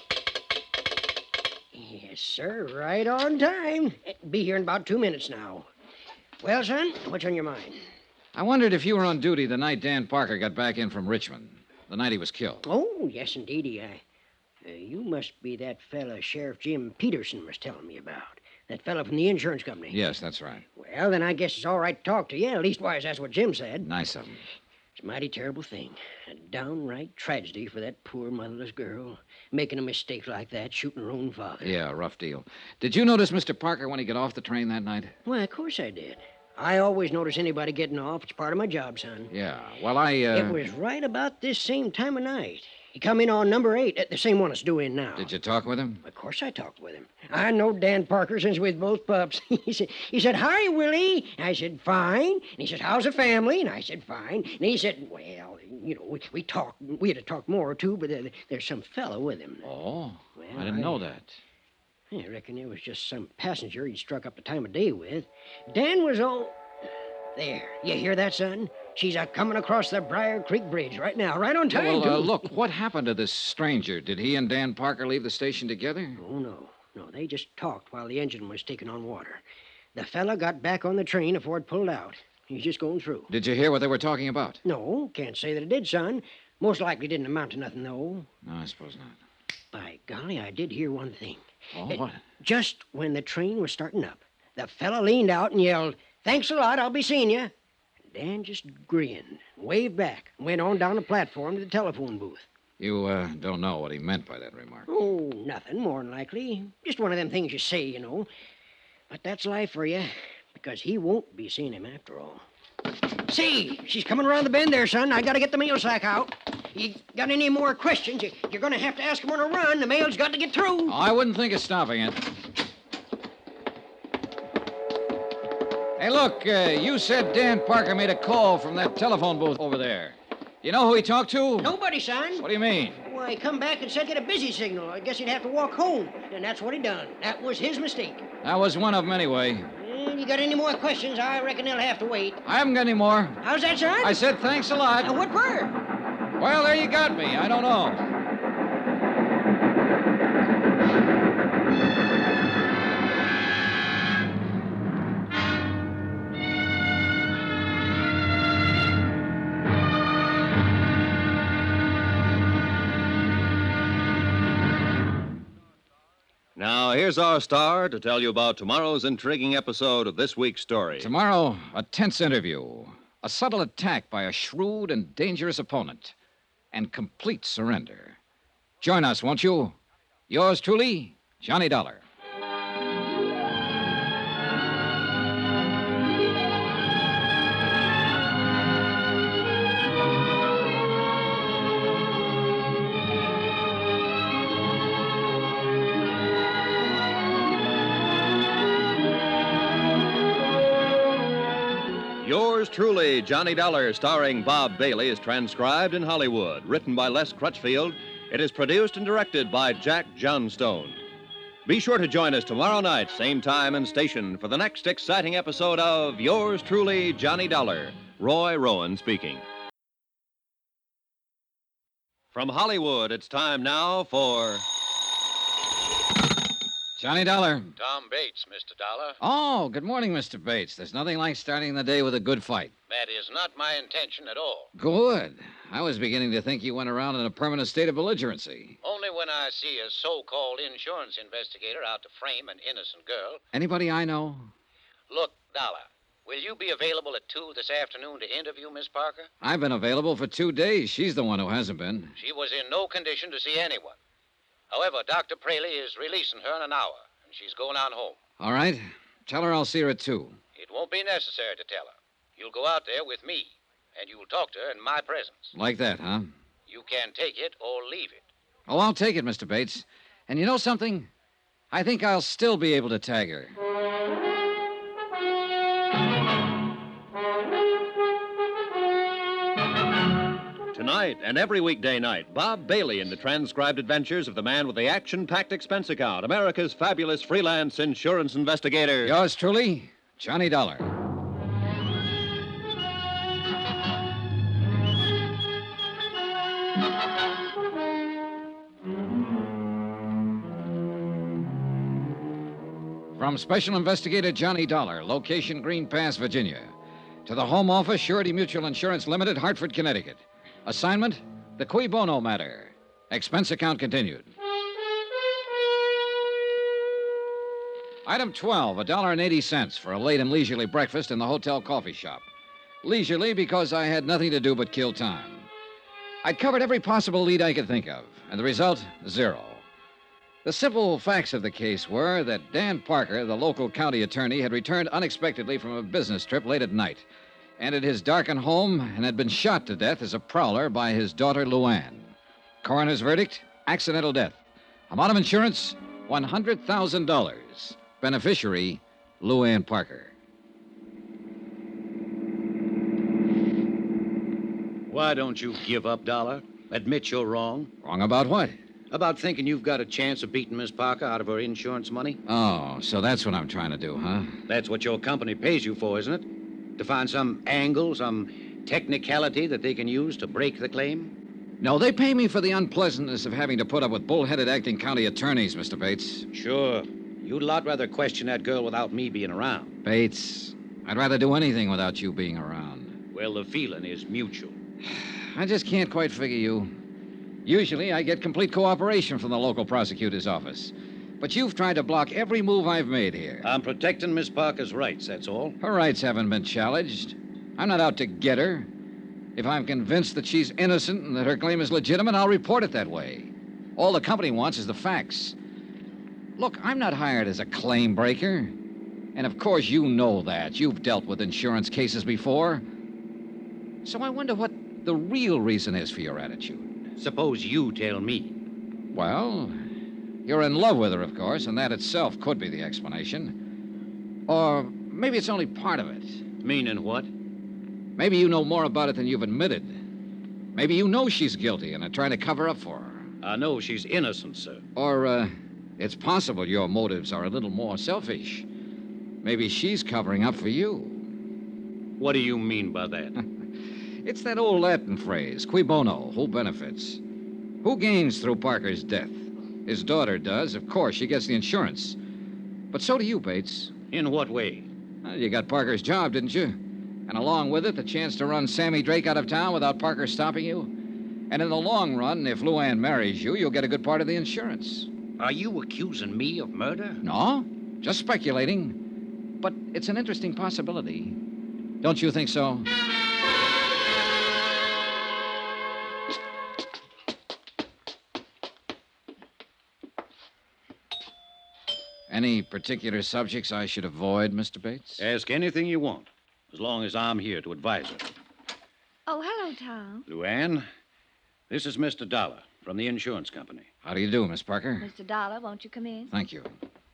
it! Yes, sir. Right on time. Be here in about 2 minutes now. Well, son, what's on your mind? I wondered if you were on duty the night Dan Parker got back in from Richmond. The night he was killed. Oh, yes, indeedy. You must be that fella Sheriff Jim Peterson was telling me about. That fella from the insurance company. Yes, that's right. Well, then I guess it's all right to talk to you. Leastwise, that's what Jim said. Nice of him. It's a mighty terrible thing. A downright tragedy for that poor motherless girl. Making a mistake like that, shooting her own father. Yeah, rough deal. Did you notice Mr. Parker when he got off the train that night? Why, of course I did. I always notice anybody getting off. It's part of my job, son. Yeah, well, It was right about this same time of night. He come in on number 8, the same one that's due in now. Did you talk with him? Of course I talked with him. I know Dan Parker since we was both pups. He said, "Hi, Willie." And I said, "Fine." And he said, "How's the family?" And I said, "Fine." And he said, "Well, you know, we talked. We had to talk more, too, but there's some fellow with him." Oh, well, I didn't know that. I reckon it was just some passenger he'd struck up the time of day with. Dan was all... There, you hear that, son? She's a-coming across the Briar Creek Bridge right now, right on time, Well, too. look, what happened to this stranger? Did he and Dan Parker leave the station together? Oh, no. No, they just talked while the engine was taking on water. The fella got back on the train before it pulled out. He's just going through. Did you hear what they were talking about? No, can't say that it did, son. Most likely didn't amount to nothing, though. No, I suppose not. By golly, I did hear one thing. Oh, what? Just when the train was starting up, the fella leaned out and yelled, "Thanks a lot, I'll be seeing you." Dan just grinned, waved back, and went on down the platform to the telephone booth. You don't know what he meant by that remark. Oh, nothing, more than likely. Just one of them things you say, you know. But that's life for you, because he won't be seeing him after all. See, she's coming around the bend there, son. I gotta get the mail sack out. You got any more questions, you're gonna have to ask him on a run. The mail's got to get through. Oh, I wouldn't think of stopping it. Hey, look, you said Dan Parker made a call from that telephone booth over there. You know who he talked to? Nobody, son. What do you mean? Why, he come back and said get a busy signal. I guess he'd have to walk home. And that's what he done. That was his mistake. That was one of them anyway. And you got any more questions, I reckon they'll have to wait. I haven't got any more. How's that, son? I said thanks a lot. What for? Well, there you got me. I don't know. here's our star to tell you about tomorrow's intriguing episode of this week's story. Tomorrow, a tense interview, a subtle attack by a shrewd and dangerous opponent, and complete surrender. Join us, won't you? Yours truly, Johnny Dollar. Yours truly, Johnny Dollar, starring Bob Bailey, is transcribed in Hollywood. Written by Les Crutchfield, it is produced and directed by Jack Johnstone. Be sure to join us tomorrow night, same time and station, for the next exciting episode of Yours truly, Johnny Dollar. Roy Rowan speaking. From Hollywood, it's time now for... Johnny Dollar. Tom Bates, Mr. Dollar. Oh, good morning, Mr. Bates. There's nothing like starting the day with a good fight. That is not my intention at all. Good. I was beginning to think you went around in a permanent state of belligerency. Only when I see a so-called insurance investigator out to frame an innocent girl. Anybody I know? Look, Dollar, will you be available at 2 this afternoon to interview Miss Parker? I've been available for 2 days. She's the one who hasn't been. She was in no condition to see anyone. However, Dr. Praley is releasing her in an hour, and she's going on home. All right. Tell her I'll see her at 2. It won't be necessary to tell her. You'll go out there with me, and you'll talk to her in my presence. Like that, huh? You can take it or leave it. Oh, I'll take it, Mr. Bates. And you know something? I think I'll still be able to tag her. Tonight and every weekday night, Bob Bailey in the transcribed adventures of the man with the action-packed expense account, America's fabulous freelance insurance investigator. Yours truly, Johnny Dollar. From Special Investigator Johnny Dollar, location Green Pass, Virginia, to the Home Office, Surety Mutual Insurance Limited, Hartford, Connecticut. Assignment, the Cui Bono matter. Expense account continued. Item 12, $1.80 for a late and leisurely breakfast in the hotel coffee shop. Leisurely because I had nothing to do but kill time. I'd covered every possible lead I could think of, and the result, 0. The simple facts of the case were that Dan Parker, the local county attorney, had returned unexpectedly from a business trip late at night, entered his darkened home, and had been shot to death as a prowler by his daughter, Luann. Coroner's verdict, accidental death. Amount of insurance, $100,000. Beneficiary, Luann Parker. Why don't you give up, Dollar? Admit you're wrong. Wrong about what? About thinking you've got a chance of beating Miss Parker out of her insurance money? Oh, so that's what I'm trying to do, huh? That's what your company pays you for, isn't it? To find some angle, some technicality that they can use to break the claim? No, they pay me for the unpleasantness of having to put up with bull-headed acting county attorneys, Mr. Bates. Sure. You'd a lot rather question that girl without me being around. Bates, I'd rather do anything without you being around. Well, the feeling is mutual. I just can't quite figure you. Usually, I get complete cooperation from the local prosecutor's office. But you've tried to block every move I've made here. I'm protecting Miss Parker's rights, that's all. Her rights haven't been challenged. I'm not out to get her. If I'm convinced that she's innocent and that her claim is legitimate, I'll report it that way. All the company wants is the facts. Look, I'm not hired as a claim breaker. And of course you know that. You've dealt with insurance cases before. So I wonder what the real reason is for your attitude. Suppose you tell me. Well, you're in love with her, of course, and that itself could be the explanation. Or maybe it's only part of it. Meaning what? Maybe you know more about it than you've admitted. Maybe you know she's guilty and are trying to cover up for her. I know she's innocent, sir. Or, it's possible your motives are a little more selfish. Maybe she's covering up for you. What do you mean by that? It's that old Latin phrase, cui bono, who benefits? Who gains through Parker's death? His daughter does. Of course, she gets the insurance. But so do you, Bates. In what way? Well, you got Parker's job, didn't you? And along with it, the chance to run Sammy Drake out of town without Parker stopping you. And in the long run, if Luann marries you, you'll get a good part of the insurance. Are you accusing me of murder? No, just speculating. But it's an interesting possibility. Don't you think so? Any particular subjects I should avoid, Mr. Bates? Ask anything you want, as long as I'm here to advise her. Oh, hello, Tom. Luann, this is Mr. Dollar from the insurance company. How do you do, Miss Parker? Mr. Dollar, won't you come in? Thank you.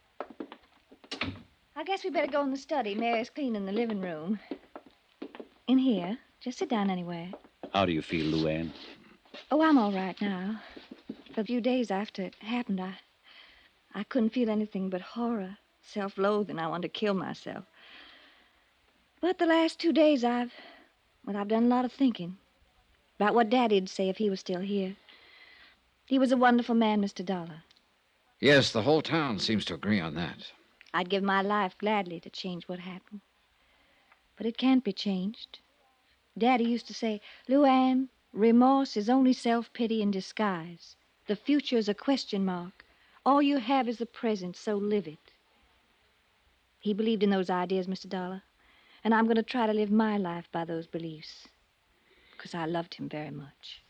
I guess we better go in the study. Mary's cleaning the living room. In here. Just sit down anywhere. How do you feel, Luann? Oh, I'm all right now. For a few days after it happened, I couldn't feel anything but horror, self-loathing. I wanted to kill myself. But the last 2 days, I've done a lot of thinking about what Daddy'd say if he was still here. He was a wonderful man, Mr. Dollar. Yes, the whole town seems to agree on that. I'd give my life gladly to change what happened. But it can't be changed. Daddy used to say, Luann, remorse is only self-pity in disguise. The future is a question mark. All you have is the present, so live it. He believed in those ideas, Mr. Dollar, and I'm going to try to live my life by those beliefs, because I loved him very much.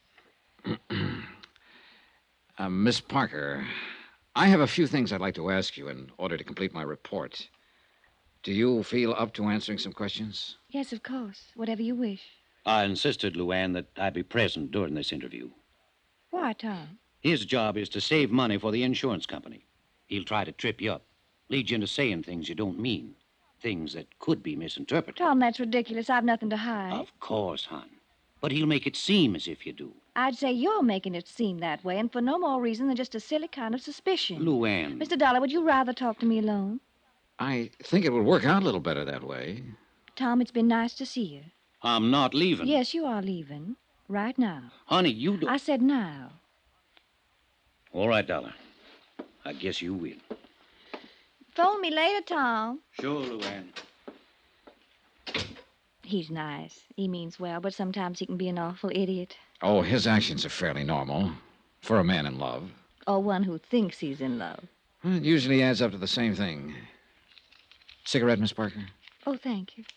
Miss Parker, I have a few things I'd like to ask you in order to complete my report. Do you feel up to answering some questions? Yes, of course. Whatever you wish. I insisted, Luann, that I be present during this interview. Why, Tom? His job is to save money for the insurance company. He'll try to trip you up, lead you into saying things you don't mean, things that could be misinterpreted. Tom, that's ridiculous. I've nothing to hide. Of course, hon. But he'll make it seem as if you do. I'd say you're making it seem that way, and for no more reason than just a silly kind of suspicion. Luann. Mr. Dollar, would you rather talk to me alone? I think it would work out a little better that way. Tom, it's been nice to see you. I'm not leaving. Yes, you are leaving. Right now. Honey, you don't... I said now. All right, Dollar. I guess you win. Phone me later, Tom. Sure, Luann. He's nice. He means well, but sometimes he can be an awful idiot. Oh, his actions are fairly normal for a man in love. Or one who thinks he's in love. Well, it usually adds up to the same thing. Cigarette, Miss Parker? Oh, thank you.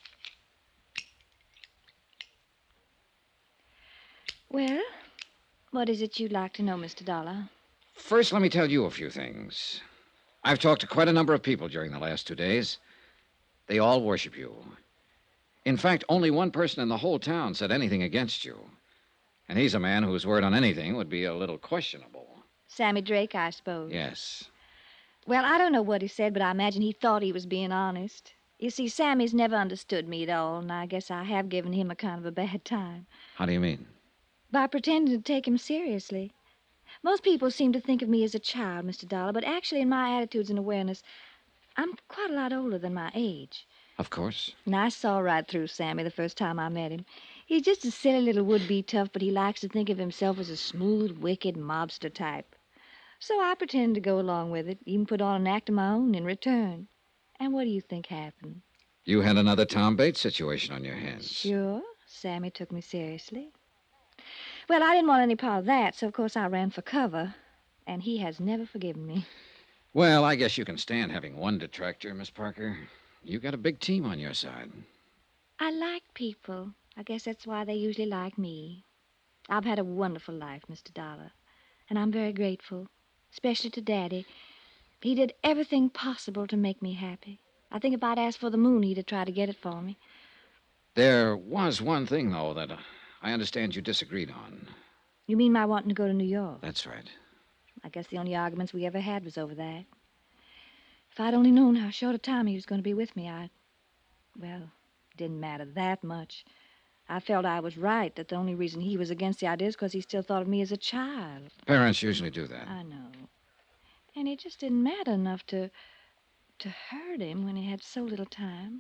Well, what is it you'd like to know, Mr. Dollar? First, let me tell you a few things. I've talked to quite a number of people during the last 2 days. They all worship you. In fact, only one person in the whole town said anything against you. And he's a man whose word on anything would be a little questionable. Sammy Drake, I suppose. Yes. Well, I don't know what he said, but I imagine he thought he was being honest. You see, Sammy's never understood me at all, and I guess I have given him a kind of a bad time. How do you mean? By pretending to take him seriously. Most people seem to think of me as a child, Mr. Dollar, but actually in my attitudes and awareness, I'm quite a lot older than my age. Of course. And I saw right through Sammy the first time I met him. He's just a silly little would-be tough, but he likes to think of himself as a smooth, wicked mobster type. So I pretended to go along with it, even put on an act of my own in return. And what do you think happened? You had another Tom Bates situation on your hands. Sure. Sammy took me seriously. Well, I didn't want any part of that, so of course I ran for cover. And he has never forgiven me. Well, I guess you can stand having one detractor, Miss Parker. You got a big team on your side. I like people. I guess that's why they usually like me. I've had a wonderful life, Mr. Dollar. And I'm very grateful, especially to Daddy. He did everything possible to make me happy. I think if I'd asked for the moon, he'd have tried to get it for me. There was one thing, though, that I understand you disagreed on. You mean my wanting to go to New York? That's right. I guess the only arguments we ever had was over that. If I'd only known how short a time he was going to be with me, well, it didn't matter that much. I felt I was right, that the only reason he was against the idea is because he still thought of me as a child. Parents usually do that. I know. And it just didn't matter enough to hurt him when he had so little time.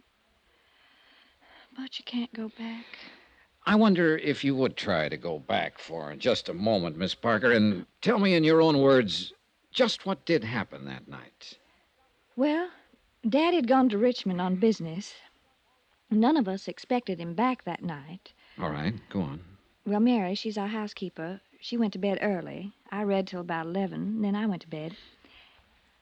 But you can't go back. I wonder if you would try to go back for just a moment, Miss Parker, and tell me in your own words just what did happen that night. Well, Daddy had gone to Richmond on business. None of us expected him back that night. All right, go on. Well, Mary, she's our housekeeper. She went to bed early. I read till about 11, and then I went to bed.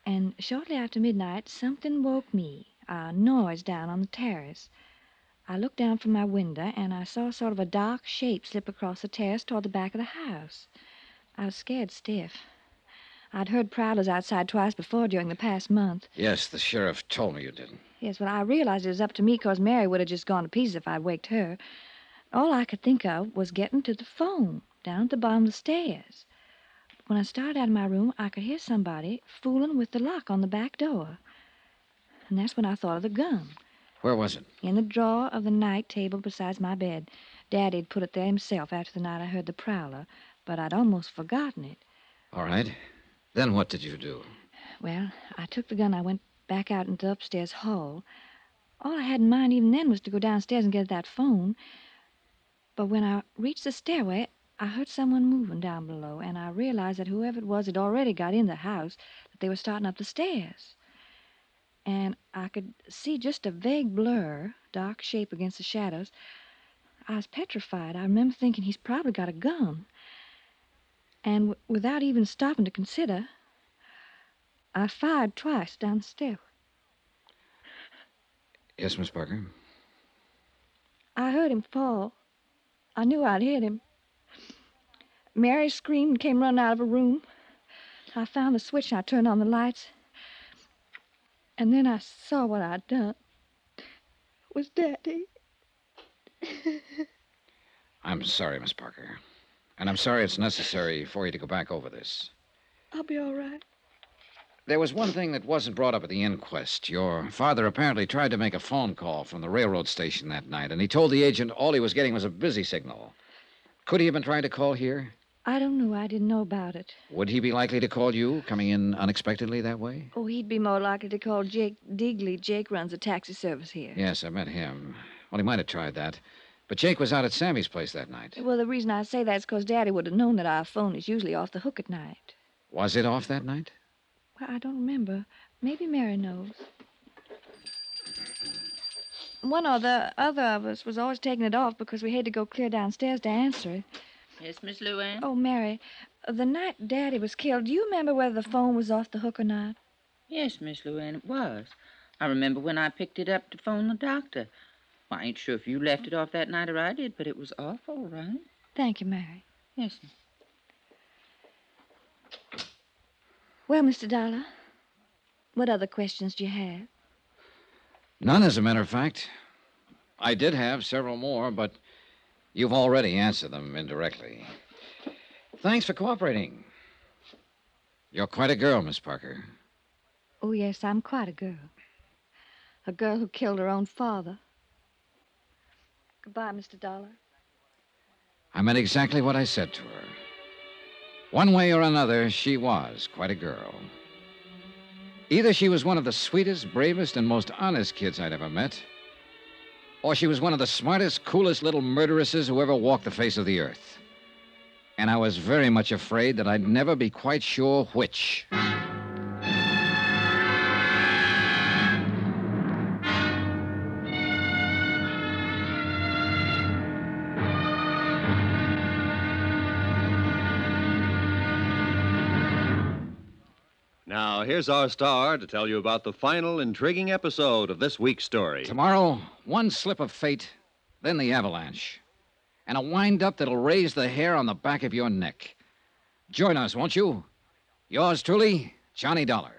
And shortly after midnight, something woke me, a noise down on the terrace. I looked down from my window, and I saw sort of a dark shape slip across the terrace toward the back of the house. I was scared stiff. I'd heard prowlers outside twice before during the past month. Yes, the sheriff told me you did. Yes, well, I realized it was up to me because Mary would have just gone to pieces if I'd waked her. All I could think of was getting to the phone down at the bottom of the stairs. When I started out of my room, I could hear somebody fooling with the lock on the back door. And that's when I thought of the gun. Where was it? In the drawer of the night table beside my bed. Daddy'd put it there himself after the night I heard the prowler, but I'd almost forgotten it. All right. Then what did you do? Well, I took the gun. I went back out into the upstairs hall. All I had in mind even then was to go downstairs and get that phone. But when I reached the stairway, I heard someone moving down below, and I realized that whoever it was had already got in the house, that they were starting up the stairs. And I could see just a vague blur, dark shape against the shadows. I was petrified. I remember thinking he's probably got a gun. And without even stopping to consider, I fired twice down the stairway. Yes, Miss Parker? I heard him fall. I knew I'd hit him. Mary screamed and came running out of her room. I found the switch and I turned on the lights. And then I saw what I'd done. It was Daddy. I'm sorry, Miss Parker. And I'm sorry it's necessary for you to go back over this. I'll be all right. There was one thing that wasn't brought up at the inquest. Your father apparently tried to make a phone call from the railroad station that night, and he told the agent all he was getting was a busy signal. Could he have been trying to call here? I don't know. I didn't know about it. Would he be likely to call you, coming in unexpectedly that way? Oh, he'd be more likely to call Jake Digley. Jake runs a taxi service here. Yes, I met him. Well, he might have tried that. But Jake was out at Sammy's place that night. Well, the reason I say that is because Daddy would have known that our phone is usually off the hook at night. Was it off that night? Well, I don't remember. Maybe Mary knows. One or the other of us was always taking it off because we had to go clear downstairs to answer it. Yes, Miss Luann? Oh, Mary, the night Daddy was killed, do you remember whether the phone was off the hook or not? Yes, Miss Luann, it was. I remember when I picked it up to phone the doctor. Well, I ain't sure if you left it off that night or I did, but it was off all right. Thank you, Mary. Yes, ma'am. Well, Mr. Dollar, what other questions do you have? None, as a matter of fact. I did have several more, but you've already answered them indirectly. Thanks for cooperating. You're quite a girl, Miss Parker. Oh, yes, I'm quite a girl. A girl who killed her own father. Goodbye, Mr. Dollar. I meant exactly what I said to her. One way or another, she was quite a girl. Either she was one of the sweetest, bravest, and most honest kids I'd ever met, or she was one of the smartest, coolest little murderesses who ever walked the face of the earth. And I was very much afraid that I'd never be quite sure which. Now, here's our star to tell you about the final intriguing episode of this week's story. Tomorrow, one slip of fate, then the avalanche. And a wind-up that'll raise the hair on the back of your neck. Join us, won't you? Yours truly, Johnny Dollar.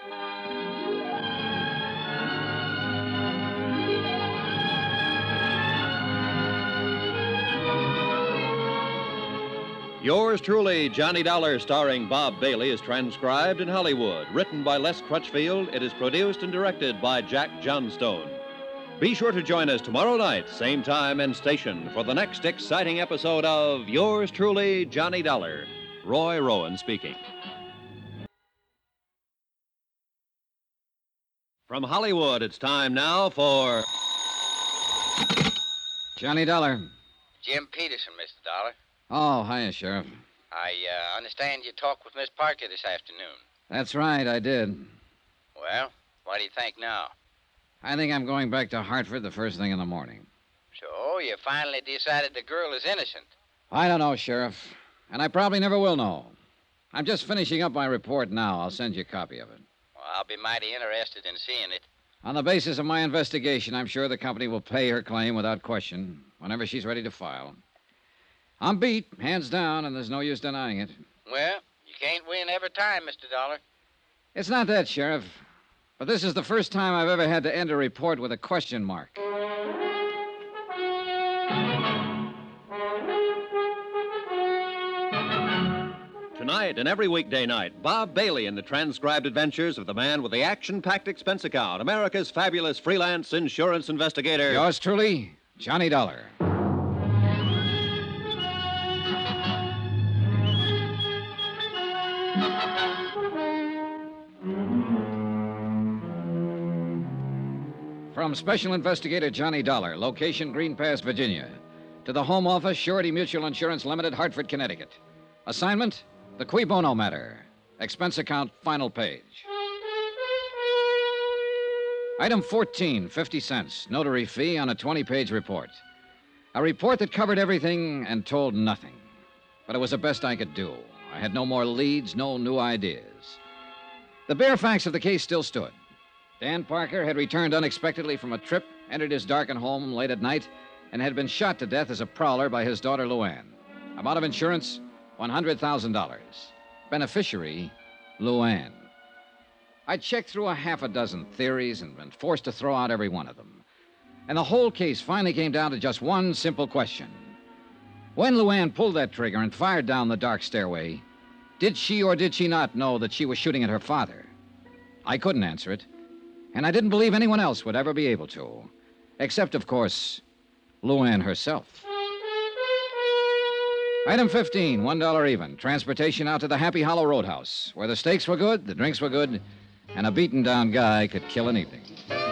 Yours truly, Johnny Dollar, starring Bob Bailey, is transcribed in Hollywood. Written by Les Crutchfield, it is produced and directed by Jack Johnstone. Be sure to join us tomorrow night, same time and station, for the next exciting episode of Yours truly, Johnny Dollar. Roy Rowan speaking. From Hollywood, it's time now for Johnny Dollar. Jim Peterson, Mr. Dollar. Oh, hiya, Sheriff. I understand you talked with Miss Parker this afternoon. That's right, I did. Well, what do you think now? I think I'm going back to Hartford the first thing in the morning. So, you finally decided the girl is innocent. I don't know, Sheriff. And I probably never will know. I'm just finishing up my report now. I'll send you a copy of it. I'll be mighty interested in seeing it. On the basis of my investigation, I'm sure the company will pay her claim without question whenever she's ready to file. I'm beat, hands down, and there's no use denying it. Well, you can't win every time, Mr. Dollar. It's not that, Sheriff. But this is the first time I've ever had to end a report with a question mark. Tonight and every weekday night, Bob Bailey in the transcribed adventures of the man with the action-packed expense account, America's fabulous freelance insurance investigator. Yours truly, Johnny Dollar. From Special Investigator Johnny Dollar, location Green Pass, Virginia, to the Home Office, Surety Mutual Insurance Limited, Hartford, Connecticut. Assignment, the Cui Bono matter. Expense account, final page. Item 14, 50 cents. Notary fee on a 20-page report. A report that covered everything and told nothing. But it was the best I could do. I had no more leads, no new ideas. The bare facts of the case still stood. Dan Parker had returned unexpectedly from a trip, entered his darkened home late at night, and had been shot to death as a prowler by his daughter, Luann. Amount of insurance, $100,000. Beneficiary, Luann. I checked through a half a dozen theories and been forced to throw out every one of them. And the whole case finally came down to just one simple question. When Luann pulled that trigger and fired down the dark stairway, did she or did she not know that she was shooting at her father? I couldn't answer it. And I didn't believe anyone else would ever be able to. Except, of course, Luann herself. Item 15, $1 even. Transportation out to the Happy Hollow Roadhouse, where the steaks were good, the drinks were good, and a beaten-down guy could kill an evening.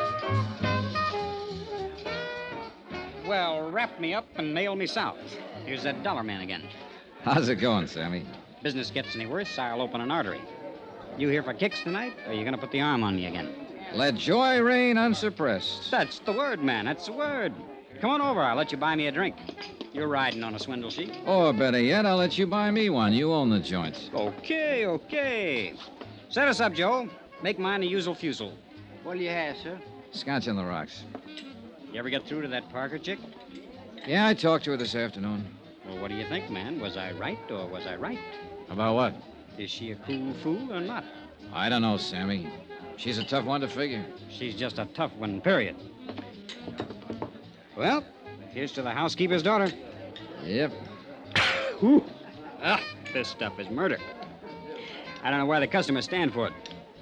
Well, wrap me up and nail me south. Here's that dollar man again. How's it going, Sammy? Business gets any worse, I'll open an artery. You here for kicks tonight, or are you going to put the arm on me again? Let joy reign unsuppressed. That's the word, man. That's the word. Come on over. I'll let you buy me a drink. You're riding on a swindle sheet. Or better yet, I'll let you buy me one. You own the joint. Okay. Set us up, Joe. Make mine the usual fusel. What'll you have, sir? Scotch on the rocks. You ever get through to that Parker chick? Yeah, I talked to her this afternoon. Well, what do you think, man? Was I right or was I right? About what? Is she a cool fool or not? I don't know, Sammy. She's a tough one to figure. She's just a tough one, period. Well, here's to the housekeeper's daughter. Yep. Whew. This stuff is murder. I don't know why the customers stand for it.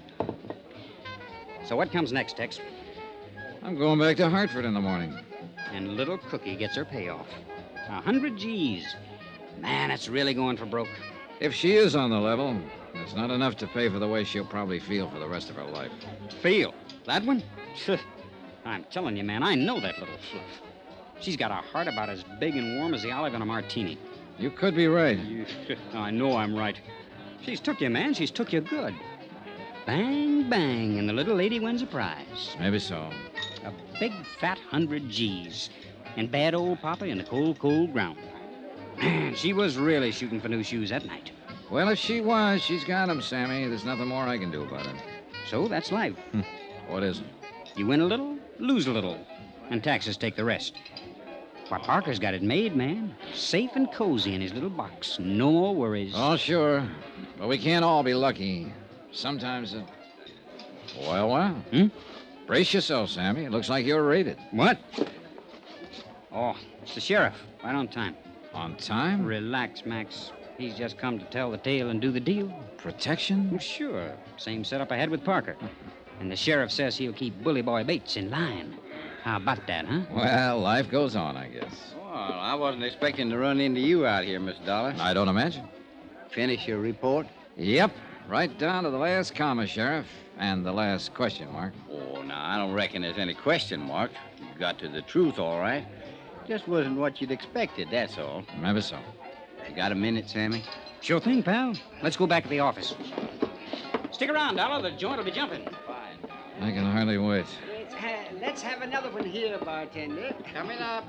So what comes next, Tex? I'm going back to Hartford in the morning. And little Cookie gets her payoff. 100 G's. Man, it's really going for broke. If she is on the level, it's not enough to pay for the way she'll probably feel for the rest of her life. Feel? That one? I'm telling you, man, I know that little fluff. She's got a heart about as big and warm as the olive in a martini. You could be right. I know I'm right. She's took you, man. She's took you good. Bang, bang, and the little lady wins a prize. Maybe so. A big, fat 100 G's. And bad old Papa in the cold, cold ground. Man, she was really shooting for new shoes that night. Well, if she was, she's got 'em, Sammy. There's nothing more I can do about it. So that's life. What is it? You win a little, lose a little, and taxes take the rest. Why, Parker's got it made, man. Safe and cozy in his little box. No more worries. Oh, sure. But we can't all be lucky. Sometimes it... Well. Brace yourself, Sammy. It looks like you're raided. What? Oh, it's the sheriff. Right on time. On time? Relax, Max. He's just come to tell the tale and do the deal. Protection? Well, sure. Same setup I had with Parker. And the sheriff says he'll keep Bully Boy Bates in line. How about that, huh? Well, life goes on, I guess. Well, I wasn't expecting to run into you out here, Mr. Dollar. I don't imagine. Finish your report? Yep. Right down to the last comma, Sheriff. And the last question mark. Oh, now, I don't reckon there's any question mark. You got to the truth, all right. Just wasn't what you'd expected, that's all. Maybe so. You got a minute, Sammy? Sure thing, pal. Let's go back to the office. Stick around, Dollar. The joint will be jumping. Fine. I can hardly wait. Let's have another one here, bartender. Coming up.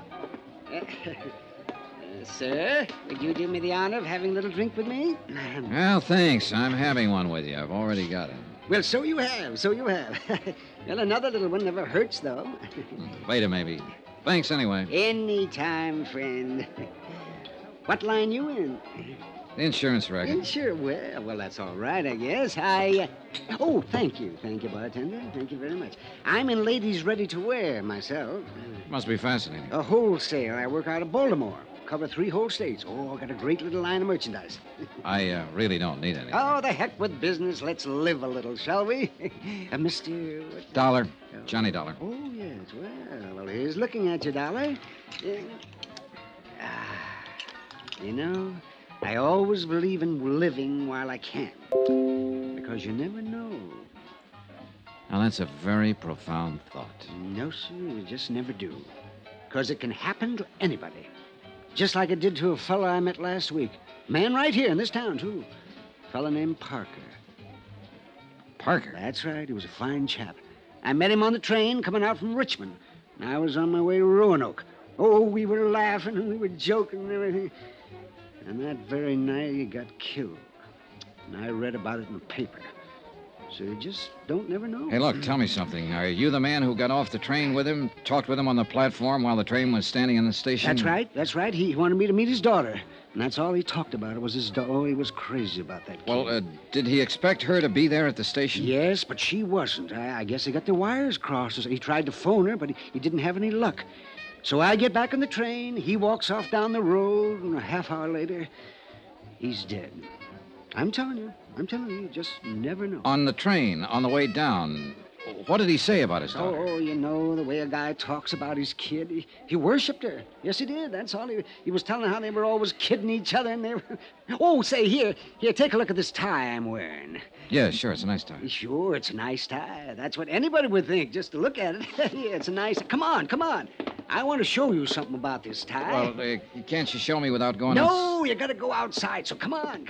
Sir, would you do me the honor of having a little drink with me? Well, thanks. I'm having one with you. I've already got it. Well, so you have. Well, another little one never hurts, though. Later, maybe. Thanks anyway. Anytime, friend. What line you in? The insurance racket. Well, that's all right, I guess. Oh, thank you, bartender. Thank you very much. I'm in ladies' ready-to-wear myself. Must be fascinating. A wholesale. I work out of Baltimore. Cover 3 whole states. Oh, I got a great little line of merchandise. I really don't need any. Oh, the heck with business. Let's live a little, shall we? Mr. What? Dollar. Johnny Dollar. Oh, yes. Well, here's looking at you, Dollar. You know, I always believe in living while I can. Because you never know. Now, that's a very profound thought. No, sir, you just never do. Because it can happen to anybody. Just like it did to a fellow I met last week. Man right here in this town, too. A fellow named Parker. Parker? That's right. He was a fine chap. I met him on the train coming out from Richmond. And I was on my way to Roanoke. Oh, we were laughing and we were joking and everything. And that very night he got killed. And I read about it in the paper. So you just don't never know. Hey, look, tell me something. Are you the man who got off the train with him, talked with him on the platform while the train was standing in the station? That's right. He wanted me to meet his daughter. And that's all he talked about. It was his daughter. Oh, he was crazy about that kid. Well, did he expect her to be there at the station? Yes, but she wasn't. I guess they got their wires crossed. He tried to phone her, but he didn't have any luck. So I get back on the train. He walks off down the road, and a half hour later, he's dead. I'm telling you, you just never know. On the train, on the way down, what did he say about his daughter? Oh, you know, the way a guy talks about his kid. He worshipped her. Yes, he did. That's all. He was telling how they were always kidding each other, and they were... Oh, say, here, take a look at this tie I'm wearing. Yeah, sure, it's a nice tie. Sure, it's a nice tie. That's what anybody would think, just to look at it. Yeah, it's a nice... Come on. I want to show you something about this tie. Well, can't you show me without going... No, you got to go outside, so come on.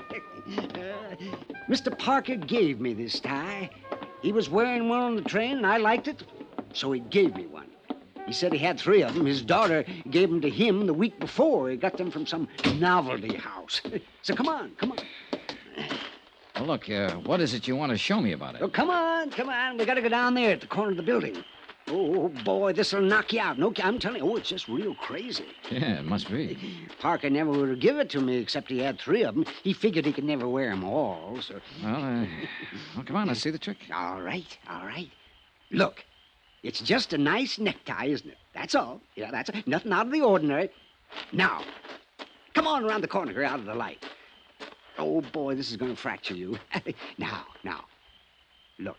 Mr. Parker gave me this tie. He was wearing one on the train, and I liked it, so he gave me one. He said he had 3 of them. His daughter gave them to him the week before. He got them from some novelty house. So come on. Well, look, what is it you want to show me about it? Oh, come on. We got to go down there at the corner of the building. Oh, boy, this'll knock you out. No, I'm telling you, it's just real crazy. Yeah, it must be. Parker never would have given it to me, except he had 3 of them. He figured he could never wear them all, so... Well, come on, let's see the trick. All right. Look, it's just a nice necktie, isn't it? That's all. Yeah, that's it. Nothing out of the ordinary. Now, come on around the corner here, out of the light. Oh, boy, this is going to fracture you. Now, look.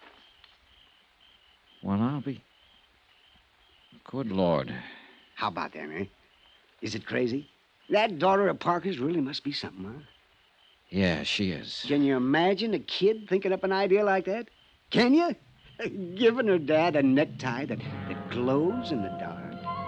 Well, I'll be... Good Lord. How about that, eh? Is it crazy? That daughter of Parker's really must be something, huh? Yeah, she is. Can you imagine a kid thinking up an idea like that? Can you? Giving her dad a necktie that glows in the dark.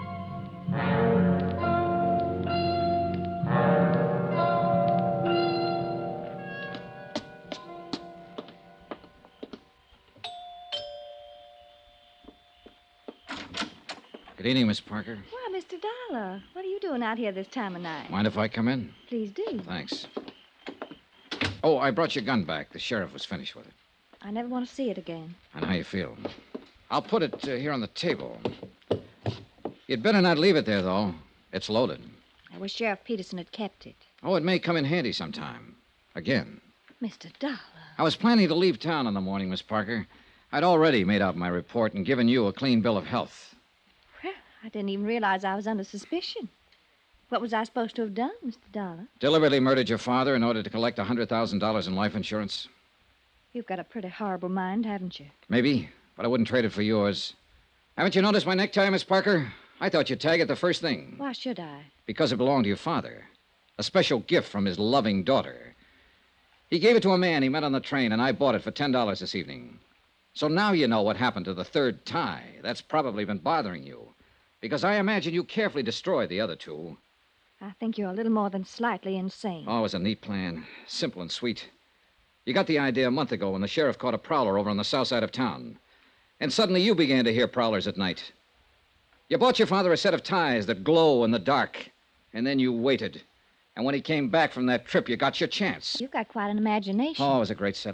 Good evening, Miss Parker. Why, Mr. Dollar, what are you doing out here this time of night? Mind if I come in? Please do. Thanks. Oh, I brought your gun back. The sheriff was finished with it. I never want to see it again. I know how you feel. I'll put it here on the table. You'd better not leave it there, though. It's loaded. I wish Sheriff Peterson had kept it. Oh, it may come in handy sometime. Again. Mr. Dollar. I was planning to leave town in the morning, Miss Parker. I'd already made out my report and given you a clean bill of health. Well, I didn't even realize I was under suspicion. What was I supposed to have done, Mr. Dollar? Deliberately murdered your father in order to collect $100,000 in life insurance. You've got a pretty horrible mind, haven't you? Maybe, but I wouldn't trade it for yours. Haven't you noticed my necktie, Miss Parker? I thought you'd tag it the first thing. Why should I? Because it belonged to your father. A special gift from his loving daughter. He gave it to a man he met on the train, and I bought it for $10 this evening. So now you know what happened to the third tie. That's probably been bothering you. Because I imagine you carefully destroyed the other 2. I think you're a little more than slightly insane. Oh, it was a neat plan. Simple and sweet. You got the idea a month ago when the sheriff caught a prowler over on the south side of town. And suddenly you began to hear prowlers at night. You bought your father a set of ties that glow in the dark. And then you waited. And when he came back from that trip, you got your chance. You've got quite an imagination. Oh, it was a great setup.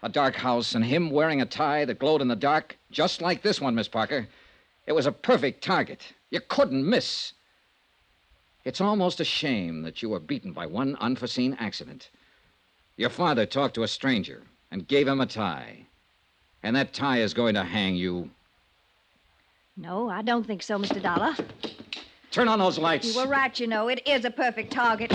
A dark house and him wearing a tie that glowed in the dark, just like this one, Miss Parker. It was a perfect target. You couldn't miss. It's almost a shame that you were beaten by one unforeseen accident. Your father talked to a stranger and gave him a tie. And that tie is going to hang you. No, I don't think so, Mr. Dollar. Turn on those lights. You were right, you know. It is a perfect target.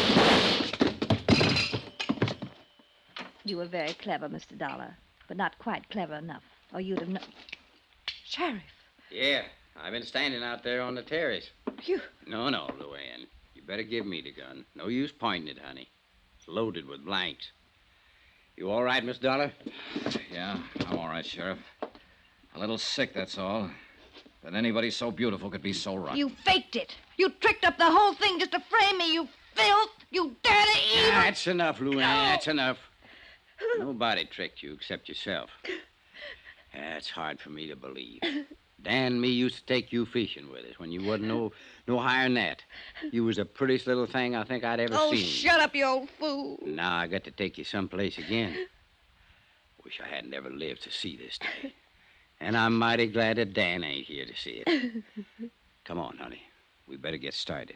You were very clever, Mr. Dollar, but not quite clever enough, or you'd have known. Sheriff. Yeah, I've been standing out there on the terrace. You... No, Luann. You better give me the gun. No use pointing it, honey. It's loaded with blanks. You all right, Miss Dollar? Yeah, I'm all right, Sheriff. A little sick, that's all. That anybody so beautiful could be so rotten. You faked it. You tricked up the whole thing just to frame me, you filth, you dirty evil... That's enough, Luann. That's enough. Nobody tricked you except yourself. That's hard for me to believe. Dan and me used to take you fishing with us when you wasn't no higher than that. You was the prettiest little thing I think I'd ever Oh, seen. shut up, you old fool. Now I got to take you someplace again. Wish I hadn't ever lived to see this day. And I'm mighty glad that Dan ain't here to see it. Come on, honey. We better get started.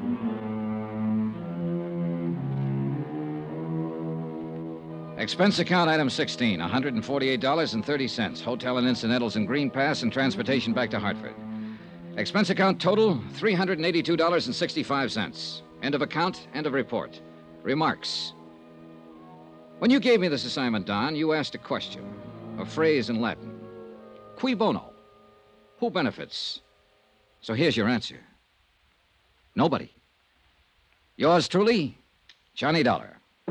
Expense account item 16, $148.30. Hotel and incidentals in Green Pass and transportation back to Hartford. Expense account total, $382.65. End of account, end of report. Remarks. When you gave me this assignment, Don, you asked a question, a phrase in Latin. Cui bono? Who benefits? So here's your answer. Nobody. Yours truly, Johnny Dollar.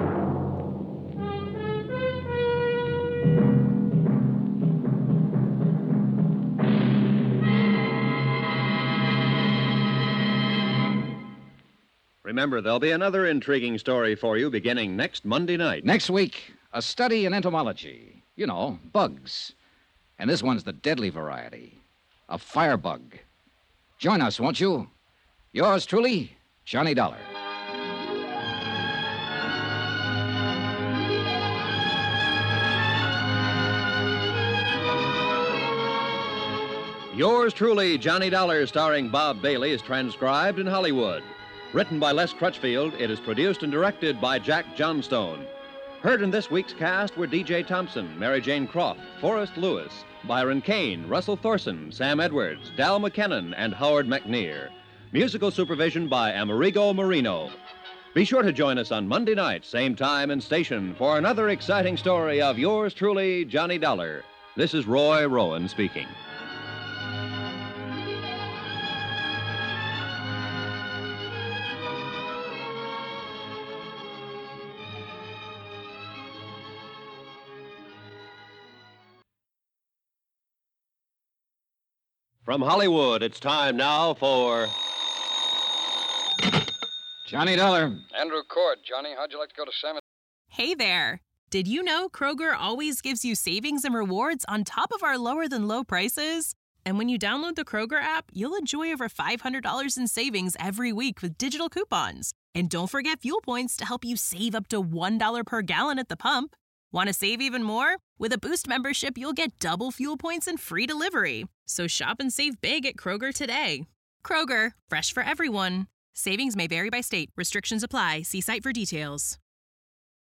Remember, there'll be another intriguing story for you beginning next Monday night. Next week, a study in entomology. You know, bugs. And this one's the deadly variety, a firebug. Join us, won't you? Yours truly, Johnny Dollar. Yours truly, Johnny Dollar, starring Bob Bailey, is transcribed in Hollywood. Written by Les Crutchfield, it is produced and directed by Jack Johnstone. Heard in this week's cast were D.J. Thompson, Mary Jane Croft, Forrest Lewis, Byron Kane, Russell Thorson, Sam Edwards, Dal McKinnon, and Howard McNear. Musical supervision by Amerigo Marino. Be sure to join us on Monday night, same time and station, for another exciting story of yours truly, Johnny Dollar. This is Roy Rowan speaking. From Hollywood, it's time now for... Johnny Dollar. Andrew Cord. Johnny, how'd you like to go to Salmon? Hey there. Did you know Kroger always gives you savings and rewards on top of our lower-than-low prices? And when you download the Kroger app, you'll enjoy over $500 in savings every week with digital coupons. And don't forget fuel points to help you save up to $1 per gallon at the pump. Want to save even more? With a Boost membership, you'll get double fuel points and free delivery. So shop and save big at Kroger today. Kroger, fresh for everyone. Savings may vary by state. Restrictions apply. See site for details.